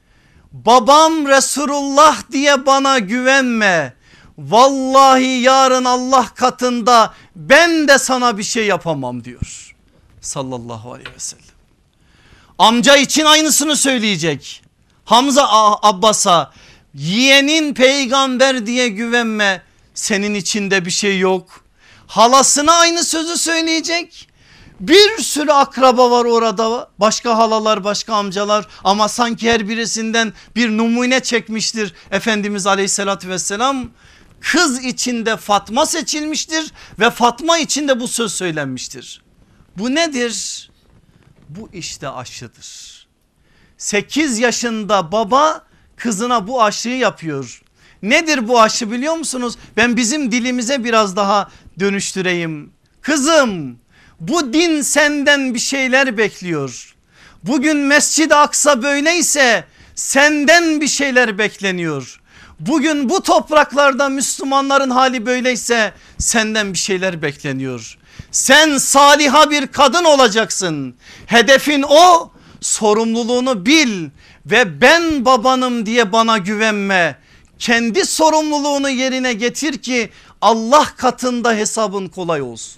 Babam Resulullah diye bana güvenme. Vallahi yarın Allah katında ben de sana bir şey yapamam diyor sallallahu aleyhi ve sellem. Amca için aynısını söyleyecek. Hamza Abbas'a, yeğenin peygamber diye güvenme, senin içinde bir şey yok. Halasına aynı sözü söyleyecek. Bir sürü akraba var orada, başka halalar, başka amcalar, ama sanki her birisinden bir numune çekmiştir Efendimiz aleyhissalatü vesselam. Kız içinde Fatma seçilmiştir ve Fatma içinde bu söz söylenmiştir. Bu nedir? Bu işte aşıdır. 8 yaşında baba kızına bu aşıyı yapıyor. Nedir bu aşı biliyor musunuz? Ben bizim dilimize biraz daha dönüştüreyim. Kızım, bu din senden bir şeyler bekliyor. Bugün Mescid-i Aksa böyleyse senden bir şeyler bekleniyor. Bugün bu topraklarda Müslümanların hali böyleyse senden bir şeyler bekleniyor. Sen saliha bir kadın olacaksın. Hedefin o, sorumluluğunu bil ve ben babanım diye bana güvenme. Kendi sorumluluğunu yerine getir ki Allah katında hesabın kolay olsun.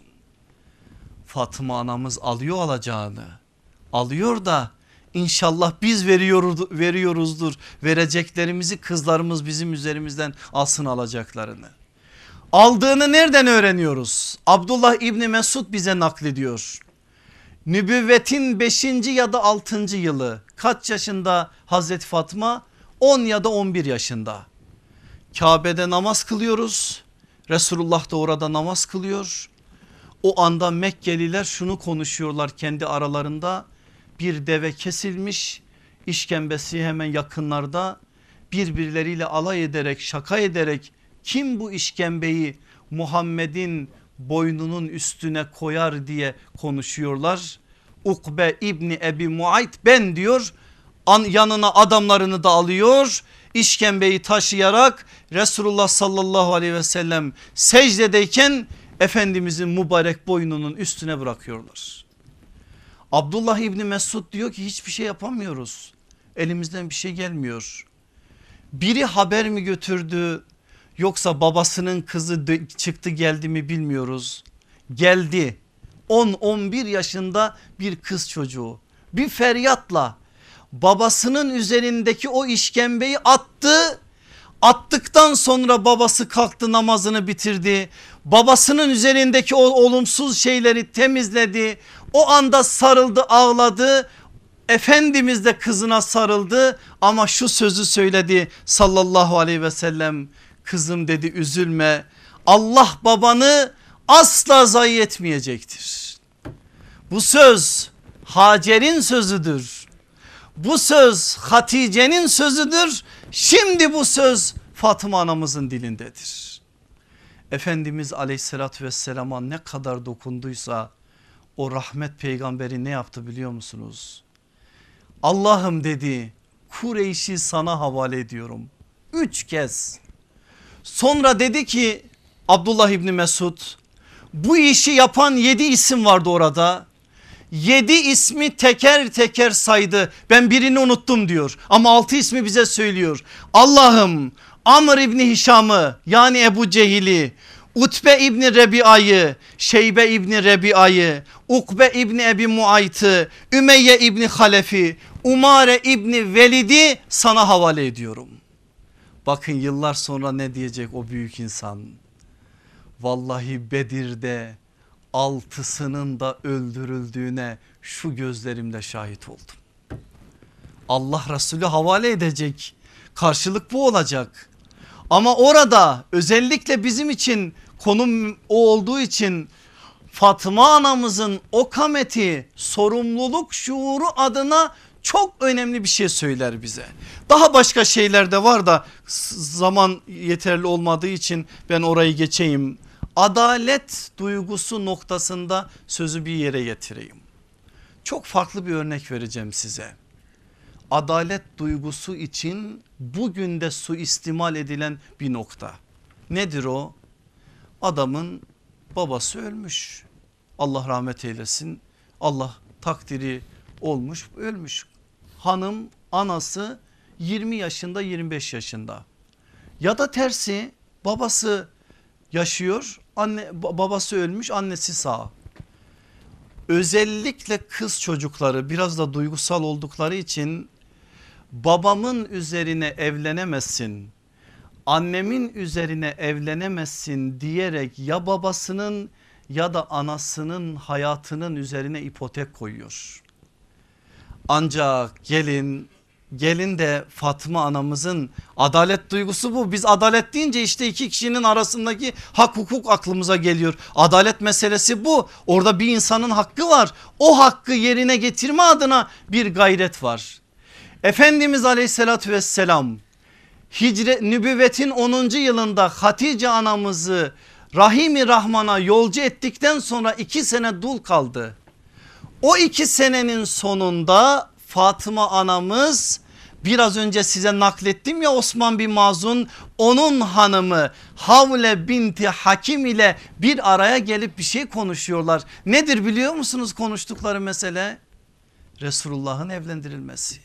Fatıma anamız alıyor alacağını, alıyor da İnşallah biz veriyoruzdur. Vereceklerimizi kızlarımız bizim üzerimizden alsın alacaklarını. Aldığını nereden öğreniyoruz? Abdullah İbni Mesud bize naklediyor. Nübüvvetin 5. ya da 6. yılı, kaç yaşında Hazreti Fatma? 10 ya da 11 yaşında. Kabe'de namaz kılıyoruz. Resulullah da orada namaz kılıyor. O anda Mekkeliler şunu konuşuyorlar kendi aralarında. Bir deve kesilmiş, işkembesi hemen yakınlarda, birbirleriyle alay ederek, şaka ederek kim bu işkembeyi Muhammed'in boynunun üstüne koyar diye konuşuyorlar. Ukbe İbni Ebi Muayt ben diyor, yanına adamlarını da alıyor, işkembeyi taşıyarak Resulullah sallallahu aleyhi ve sellem secdedeyken Efendimizin mübarek boynunun üstüne bırakıyorlar. Abdullah İbni Mesud diyor ki hiçbir şey yapamıyoruz. Elimizden bir şey gelmiyor. Biri haber mi götürdü yoksa babasının kızı çıktı geldi mi bilmiyoruz. Geldi, 10-11 yaşında bir kız çocuğu bir feryatla babasının üzerindeki o işkembeyi attı. Attıktan sonra babası kalktı, namazını bitirdi. Babasının üzerindeki o olumsuz şeyleri temizledi. O anda sarıldı, ağladı. Efendimiz de kızına sarıldı ama şu sözü söyledi sallallahu aleyhi ve sellem. Kızım dedi, üzülme, Allah babanı asla zayi etmeyecektir. Bu söz Hacer'in sözüdür. Bu söz Hatice'nin sözüdür. Şimdi bu söz Fatıma anamızın dilindedir. Efendimiz aleyhissalatü vesselama ne kadar dokunduysa o rahmet peygamberi ne yaptı biliyor musunuz? Allah'ım dedi, Kureyş'i sana havale ediyorum. 3 kez. Sonra dedi ki Abdullah İbni Mesud, bu işi yapan 7 isim vardı orada. 7 ismi teker teker saydı. Ben birini unuttum diyor ama 6 ismi bize söylüyor. Allah'ım Amr İbni Hişam'ı yani Ebu Cehil'i, Utbe İbni Rebi'ayı, Şeybe İbni Rebi'ayı, Ukbe İbni Ebi Muayt'ı, Ümeyye İbni Halef'i, Umare İbni Velid'i sana havale ediyorum. Bakın yıllar sonra ne diyecek o büyük insan? Vallahi Bedir'de 6'sının da öldürüldüğüne şu gözlerimle şahit oldum. Allah Resulü havale edecek, karşılık bu olacak. Ama orada özellikle bizim için konum o olduğu için Fatıma anamızın o kameti, sorumluluk şuuru adına çok önemli bir şey söyler bize. Daha başka şeyler de var da zaman yeterli olmadığı için ben orayı geçeyim. Adalet duygusu noktasında sözü bir yere getireyim. Çok farklı bir örnek vereceğim size. Adalet duygusu için bugün de suistimal edilen bir nokta. Nedir o? Adamın babası ölmüş. Allah rahmet eylesin. Allah takdiri olmuş, ölmüş. Hanım, anası 20 yaşında 25 yaşında. Ya da tersi, babası yaşıyor, babası ölmüş, annesi sağ. Özellikle kız çocukları biraz da duygusal oldukları için babamın üzerine evlenemezsin, annemin üzerine evlenemezsin diyerek ya babasının ya da anasının hayatının üzerine ipotek koyuyor. Ancak gelin de Fatma anamızın adalet duygusu bu. Biz adalet deyince işte 2 kişinin arasındaki hak hukuk aklımıza geliyor. Adalet meselesi bu. Orada bir insanın hakkı var. O hakkı yerine getirme adına bir gayret var. Efendimiz aleyhissalatü vesselam nübüvvetin 10. yılında Hatice anamızı Rahim-i Rahman'a yolcu ettikten sonra 2 sene dul kaldı. O 2 senenin sonunda Fatıma anamız, biraz önce size naklettim ya Osman bin Mazun, onun hanımı Havle binti Hakim ile bir araya gelip bir şey konuşuyorlar. Nedir biliyor musunuz konuştukları mesele? Resulullah'ın evlendirilmesi.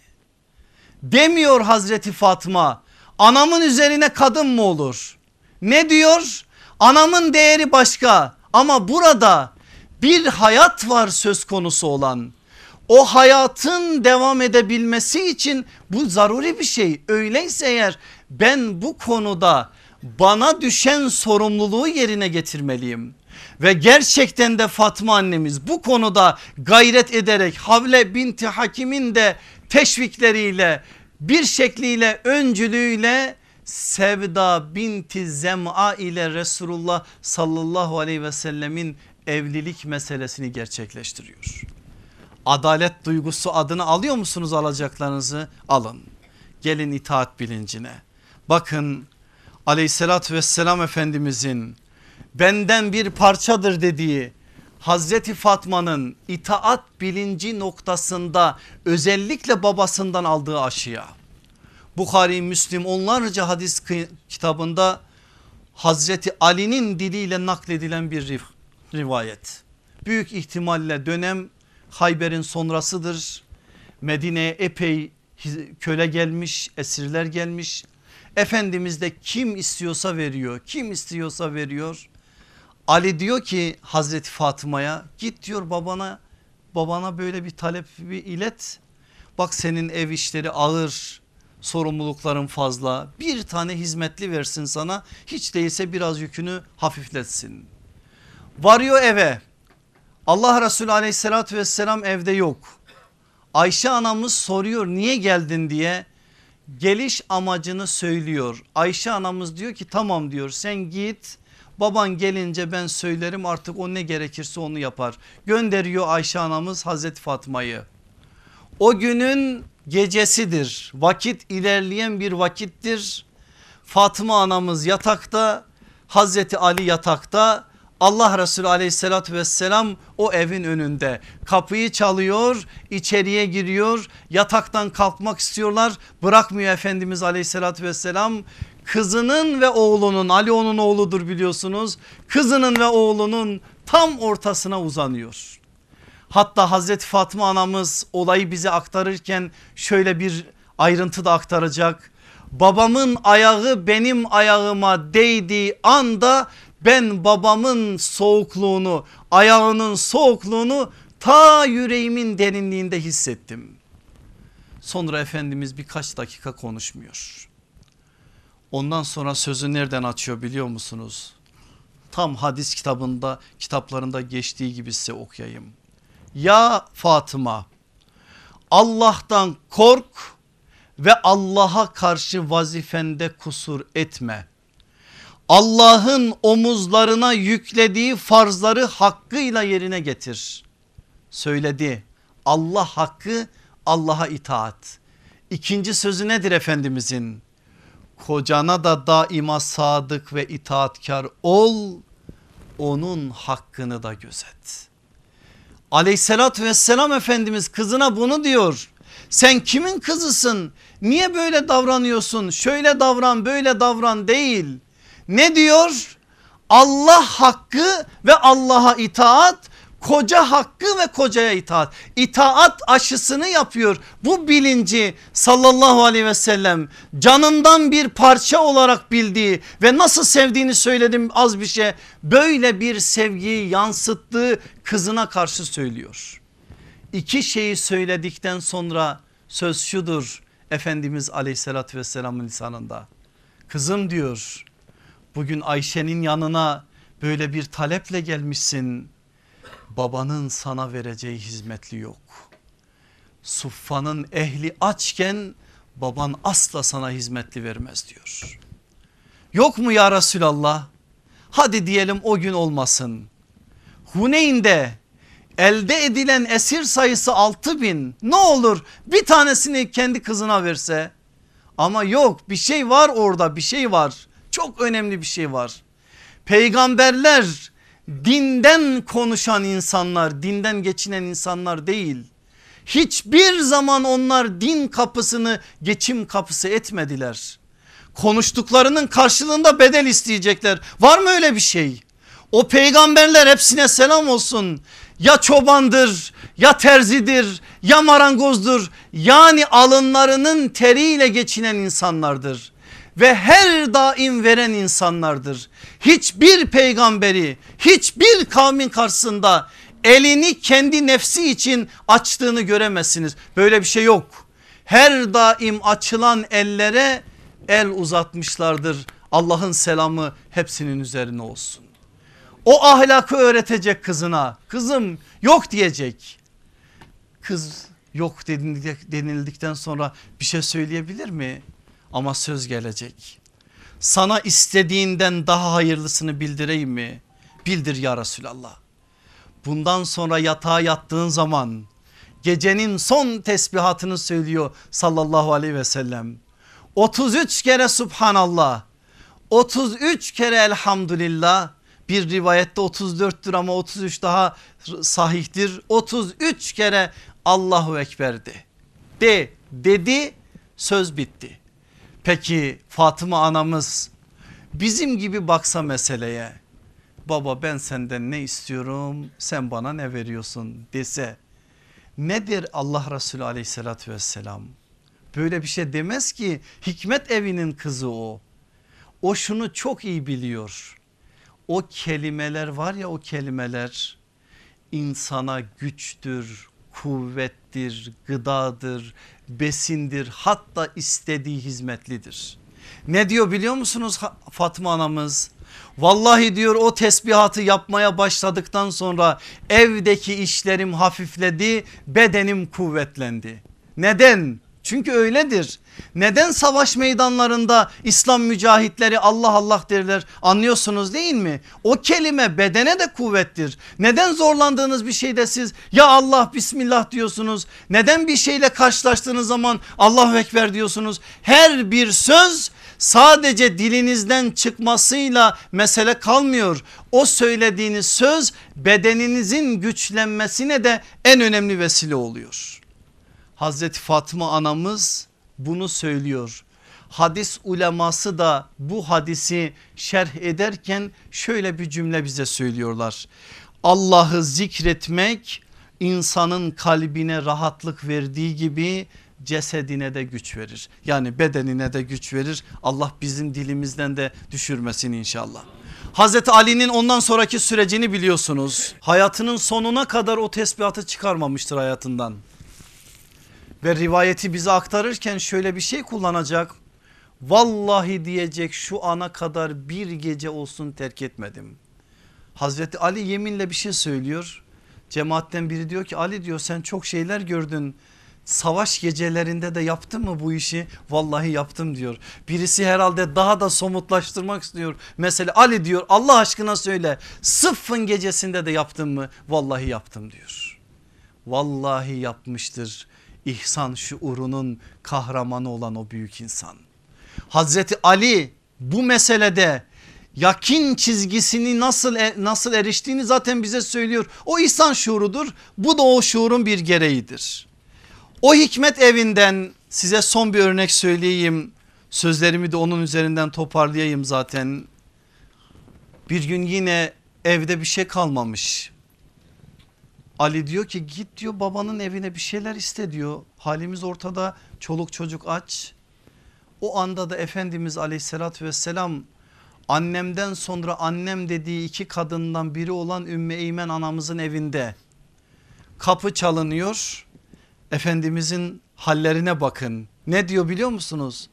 Demiyor Hazreti Fatma, anamın üzerine kadın mı olur? Ne diyor? Anamın değeri başka ama burada bir hayat var söz konusu olan. O hayatın devam edebilmesi için bu zaruri bir şey. Öyleyse eğer ben bu konuda bana düşen sorumluluğu yerine getirmeliyim. Ve gerçekten de Fatma annemiz bu konuda gayret ederek Havle binti Hakim'in de teşvikleriyle bir şekliyle öncülüğüyle Sevda binti Zem'a ile Resulullah sallallahu aleyhi ve sellemin evlilik meselesini gerçekleştiriyor. Adalet duygusu adını alıyor musunuz, alacaklarınızı alın. Gelin itaat bilincine. Bakın aleyhissalatü vesselam Efendimizin benden bir parçadır dediği Hazreti Fatma'nın itaat bilinci noktasında özellikle babasından aldığı aşıya. Bukhari, Müslim onlarca hadis kitabında Hazreti Ali'nin diliyle nakledilen bir rivayet. Büyük ihtimalle dönem Hayber'in sonrasıdır. Medine'ye epey köle gelmiş, esirler gelmiş. Efendimiz de kim istiyorsa veriyor, kim istiyorsa veriyor. Ali diyor ki Hazreti Fatıma'ya, git diyor babana böyle bir talep ilet. Bak senin ev işleri ağır, sorumlulukların fazla, bir tane hizmetli versin sana, hiç değilse biraz yükünü hafifletsin. Varıyor eve, Allah Resulü aleyhissalatü vesselam evde yok. Ayşe anamız soruyor niye geldin diye. geliş amacını söylüyor. Ayşe anamız diyor ki tamam diyor, sen git, baban gelince ben söylerim, artık o ne gerekirse onu yapar. Gönderiyor Ayşe anamız Hazreti Fatma'yı. O günün gecesidir, vakit ilerleyen bir vakittir. Fatma anamız yatakta, Hazreti Ali yatakta, Allah Resulü aleyhissalatü vesselam o evin önünde, kapıyı çalıyor, içeriye giriyor, yataktan kalkmak istiyorlar, bırakmıyor Efendimiz aleyhissalatü vesselam. Kızının ve oğlunun, Ali onun oğludur biliyorsunuz, kızının ve oğlunun tam ortasına uzanıyor. Hatta Hazreti Fatma anamız olayı bize aktarırken şöyle bir ayrıntı da aktaracak. Babamın ayağı benim ayağıma değdiği anda ben babamın soğukluğunu, ayağının soğukluğunu ta yüreğimin derinliğinde hissettim. Sonra Efendimiz birkaç dakika konuşmuyor. Ondan sonra sözü nereden açıyor biliyor musunuz? Tam hadis kitaplarında geçtiği gibi size okuyayım. Ya Fatıma, Allah'tan kork ve Allah'a karşı vazifende kusur etme. Allah'ın omuzlarına yüklediği farzları hakkıyla yerine getir. Söyledi. Allah hakkı, Allah'a itaat. İkinci sözü nedir Efendimizin? Kocana da daima sadık ve itaatkar ol, onun hakkını da gözet. Aleyhissalatü vesselam Efendimiz kızına bunu diyor. Sen kimin kızısın? Niye böyle davranıyorsun? Şöyle davran, böyle davran değil. Ne diyor? Allah hakkı ve Allah'a itaat, koca hakkı ve kocaya itaat. İtaat aşısını yapıyor. Bu bilinci sallallahu aleyhi ve sellem canından bir parça olarak bildiği ve nasıl sevdiğini söyledim az bir şey. Böyle bir sevgiyi yansıttığı kızına karşı söylüyor. İki şeyi söyledikten sonra söz şudur Efendimiz aleyhissalatü vesselamın lisanında. Kızım diyor, bugün Ayşe'nin yanına böyle bir taleple gelmişsin. Babanın sana vereceği hizmetli yok. Suffanın ehli açken baban asla sana hizmetli vermez diyor. Yok mu ya Resulallah? Hadi diyelim o gün olmasın. Huneyn'de elde edilen esir sayısı 6.000, ne olur bir tanesini kendi kızına verse. Ama yok, bir şey var orada, bir şey var. Çok önemli bir şey var. Peygamberler dinden konuşan insanlar, dinden geçinen insanlar değil. Hiçbir zaman onlar din kapısını geçim kapısı etmediler. Konuştuklarının karşılığında bedel isteyecekler. Var mı öyle bir şey? O peygamberler, hepsine selam olsun, ya çobandır, ya terzidir, ya marangozdur. Yani alınlarının teriyle geçinen insanlardır ve her daim veren insanlardır. Hiçbir peygamberi, hiçbir kavmin karşısında elini kendi nefsi için açtığını göremezsiniz. Böyle bir şey yok. Her daim açılan ellere el uzatmışlardır. Allah'ın selamı hepsinin üzerine olsun. O ahlakı öğretecek kızına. Kızım yok diyecek. Kız yok denildikten sonra bir şey söyleyebilir mi? Ama söz gelecek. Sana istediğinden daha hayırlısını bildireyim mi? Bildir ya Resulallah. Bundan sonra yatağa yattığın zaman gecenin son tesbihatını söylüyor sallallahu aleyhi ve sellem. 33 kere Subhanallah, 33 kere Elhamdülillah, bir rivayette 34'tür ama 33 daha sahihtir. 33 kere Allahu Ekber'di. Dedi, söz bitti. Peki Fatıma anamız bizim gibi baksa meseleye, baba ben senden ne istiyorum, sen bana ne veriyorsun dese, nedir Allah Resulü aleyhissalatü vesselam? Böyle bir şey demez ki, hikmet evinin kızı o. O şunu çok iyi biliyor. O kelimeler var ya, o kelimeler insana güçtür, kuvvettir, gıdadır, besindir, hatta istediği hizmetlidir. Ne diyor biliyor musunuz Fatma anamız? Vallahi diyor, o tesbihatı yapmaya başladıktan sonra evdeki işlerim hafifledi, bedenim kuvvetlendi. Neden? Çünkü öyledir. Neden savaş meydanlarında İslam mücahitleri Allah Allah derler, anlıyorsunuz değil mi? O kelime bedene de kuvvettir. Neden zorlandığınız bir şeyde siz ya Allah Bismillah diyorsunuz? Neden bir şeyle karşılaştığınız zaman Allahu Ekber diyorsunuz? Her bir söz sadece dilinizden çıkmasıyla mesele kalmıyor. O söylediğiniz söz bedeninizin güçlenmesine de en önemli vesile oluyor. Hazreti Fatıma anamız bunu söylüyor. Hadis uleması da bu hadisi şerh ederken şöyle bir cümle bize söylüyorlar. Allah'ı zikretmek insanın kalbine rahatlık verdiği gibi cesedine de güç verir. Yani bedenine de güç verir. Allah bizim dilimizden de düşürmesin inşallah. Hazreti Ali'nin ondan sonraki sürecini biliyorsunuz. Hayatının sonuna kadar o tesbihatı çıkarmamıştır hayatından. Ve rivayeti bize aktarırken şöyle bir şey kullanacak. Vallahi diyecek, şu ana kadar bir gece olsun terk etmedim. Hazreti Ali yeminle bir şey söylüyor. Cemaatten biri diyor ki Ali diyor sen çok şeyler gördün. Savaş gecelerinde de yaptın mı bu işi? Vallahi yaptım diyor. Birisi herhalde daha da somutlaştırmak istiyor. Mesela Ali diyor Allah aşkına söyle, Sıffın gecesinde de yaptın mı? Vallahi yaptım diyor. Vallahi yapmıştır. İhsan şuurunun kahramanı olan o büyük insan. Hazreti Ali bu meselede yakin çizgisini nasıl eriştiğini zaten bize söylüyor. O ihsan şuurudur. Bu da o şuurun bir gereğidir. O hikmet evinden size son bir örnek söyleyeyim. Sözlerimi de onun üzerinden toparlayayım zaten. Bir gün yine evde bir şey kalmamış. Ali diyor ki git diyor babanın evine bir şeyler iste diyor. Halimiz ortada, çoluk çocuk aç. O anda da Efendimiz aleyhissalatü vesselam annemden sonra annem dediği iki kadından biri olan Ümmü Eymen anamızın evinde. Kapı çalınıyor. Efendimizin hallerine bakın. Ne diyor biliyor musunuz?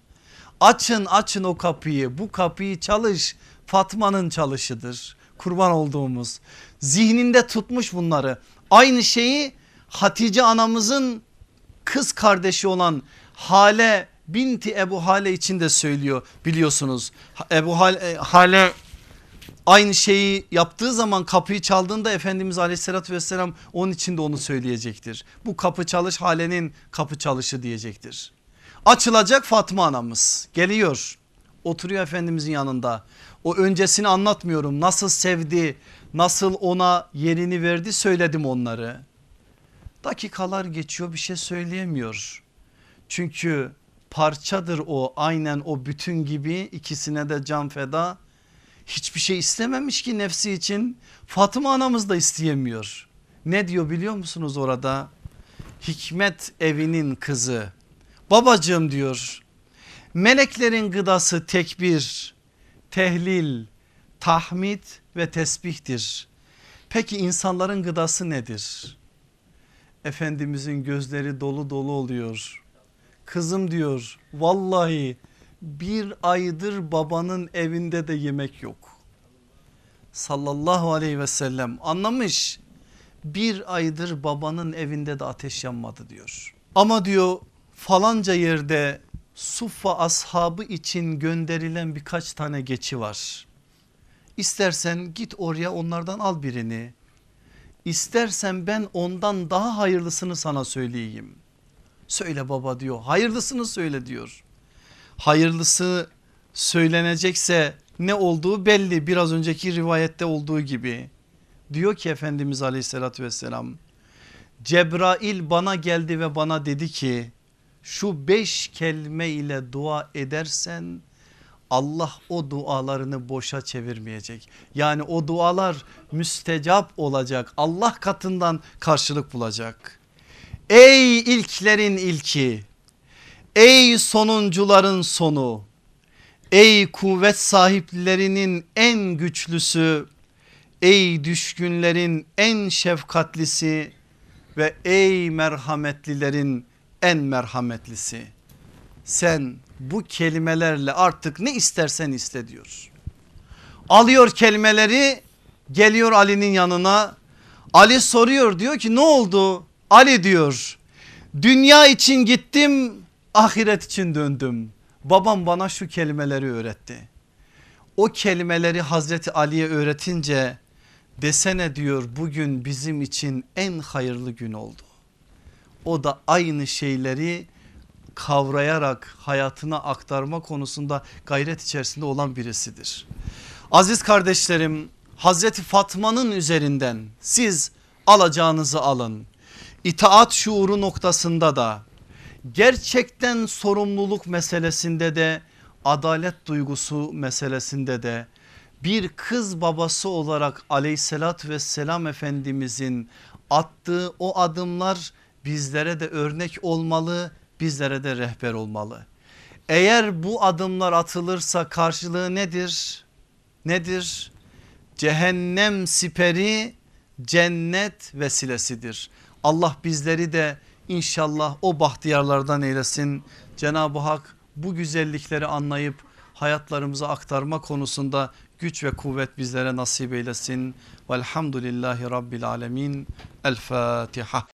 Açın o kapıyı, bu kapıyı çalış, Fatma'nın çalışıdır. Kurban olduğumuz zihninde tutmuş bunları. Aynı şeyi Hatice anamızın kız kardeşi olan Hale binti Ebu Hale için de söylüyor biliyorsunuz. Ebu Hale aynı şeyi yaptığı zaman kapıyı çaldığında Efendimiz aleyhissalatü vesselam onun için de onu söyleyecektir. Bu kapı çalış Hale'nin kapı çalışı diyecektir. Açılacak, Fatma anamız geliyor, oturuyor Efendimizin yanında. O öncesini anlatmıyorum, nasıl sevdi, nasıl ona yerini verdi söyledim onları. Dakikalar geçiyor, bir şey söyleyemiyor. Çünkü parçadır o, aynen o bütün gibi, ikisine de can feda. Hiçbir şey istememiş ki nefsi için. Fatıma anamız da isteyemiyor. Ne diyor biliyor musunuz orada? Hikmet evinin kızı. Babacığım diyor, meleklerin gıdası tekbir, tehlil, tahmid ve tesbihtir. Peki insanların gıdası nedir? Efendimizin gözleri dolu dolu oluyor. Kızım diyor, vallahi bir aydır babanın evinde de yemek yok. Sallallahu aleyhi ve sellem anlamış, bir aydır babanın evinde de ateş yanmadı diyor. Ama diyor falanca yerde Suffa ashabı için gönderilen birkaç tane geçi var. İstersen git oraya onlardan al birini. İstersen ben ondan daha hayırlısını sana söyleyeyim. Söyle baba diyor, hayırlısını söyle diyor. Hayırlısı söylenecekse ne olduğu belli, biraz önceki rivayette olduğu gibi. Diyor ki Efendimiz aleyhissalatü vesselam, Cebrail bana geldi ve bana dedi ki şu 5 kelime ile dua edersen Allah o dualarını boşa çevirmeyecek. Yani o dualar müstecap olacak, Allah katından karşılık bulacak. Ey ilklerin ilki, ey sonuncuların sonu, ey kuvvet sahiplerinin en güçlüsü, ey düşkünlerin en şefkatlisi ve ey merhametlilerin en merhametlisi. Sen bu kelimelerle artık ne istersen iste diyor. Alıyor kelimeleri, geliyor Ali'nin yanına. Ali soruyor, diyor ki ne oldu? Ali diyor, dünya için gittim, Ahiret için döndüm. Babam bana şu kelimeleri öğretti. O kelimeleri Hazreti Ali'ye öğretince desene diyor bugün bizim için en hayırlı gün oldu. O da aynı şeyleri kavrayarak hayatına aktarma konusunda gayret içerisinde olan birisidir. Aziz kardeşlerim, Hazreti Fatma'nın üzerinden siz alacağınızı alın. İtaat şuuru noktasında da, gerçekten sorumluluk meselesinde de, adalet duygusu meselesinde de bir kız babası olarak aleyhissalatü vesselam Efendimizin attığı o adımlar bizlere de örnek olmalı, bizlere de rehber olmalı. Eğer bu adımlar atılırsa karşılığı nedir? Nedir? Cehennem siperi, cennet vesilesidir. Allah bizleri de İnşallah o bahtiyarlardan eylesin. Cenab-ı Hak bu güzellikleri anlayıp hayatlarımıza aktarma konusunda güç ve kuvvet bizlere nasip eylesin. Velhamdülillahi Rabbil alemin. El Fatiha.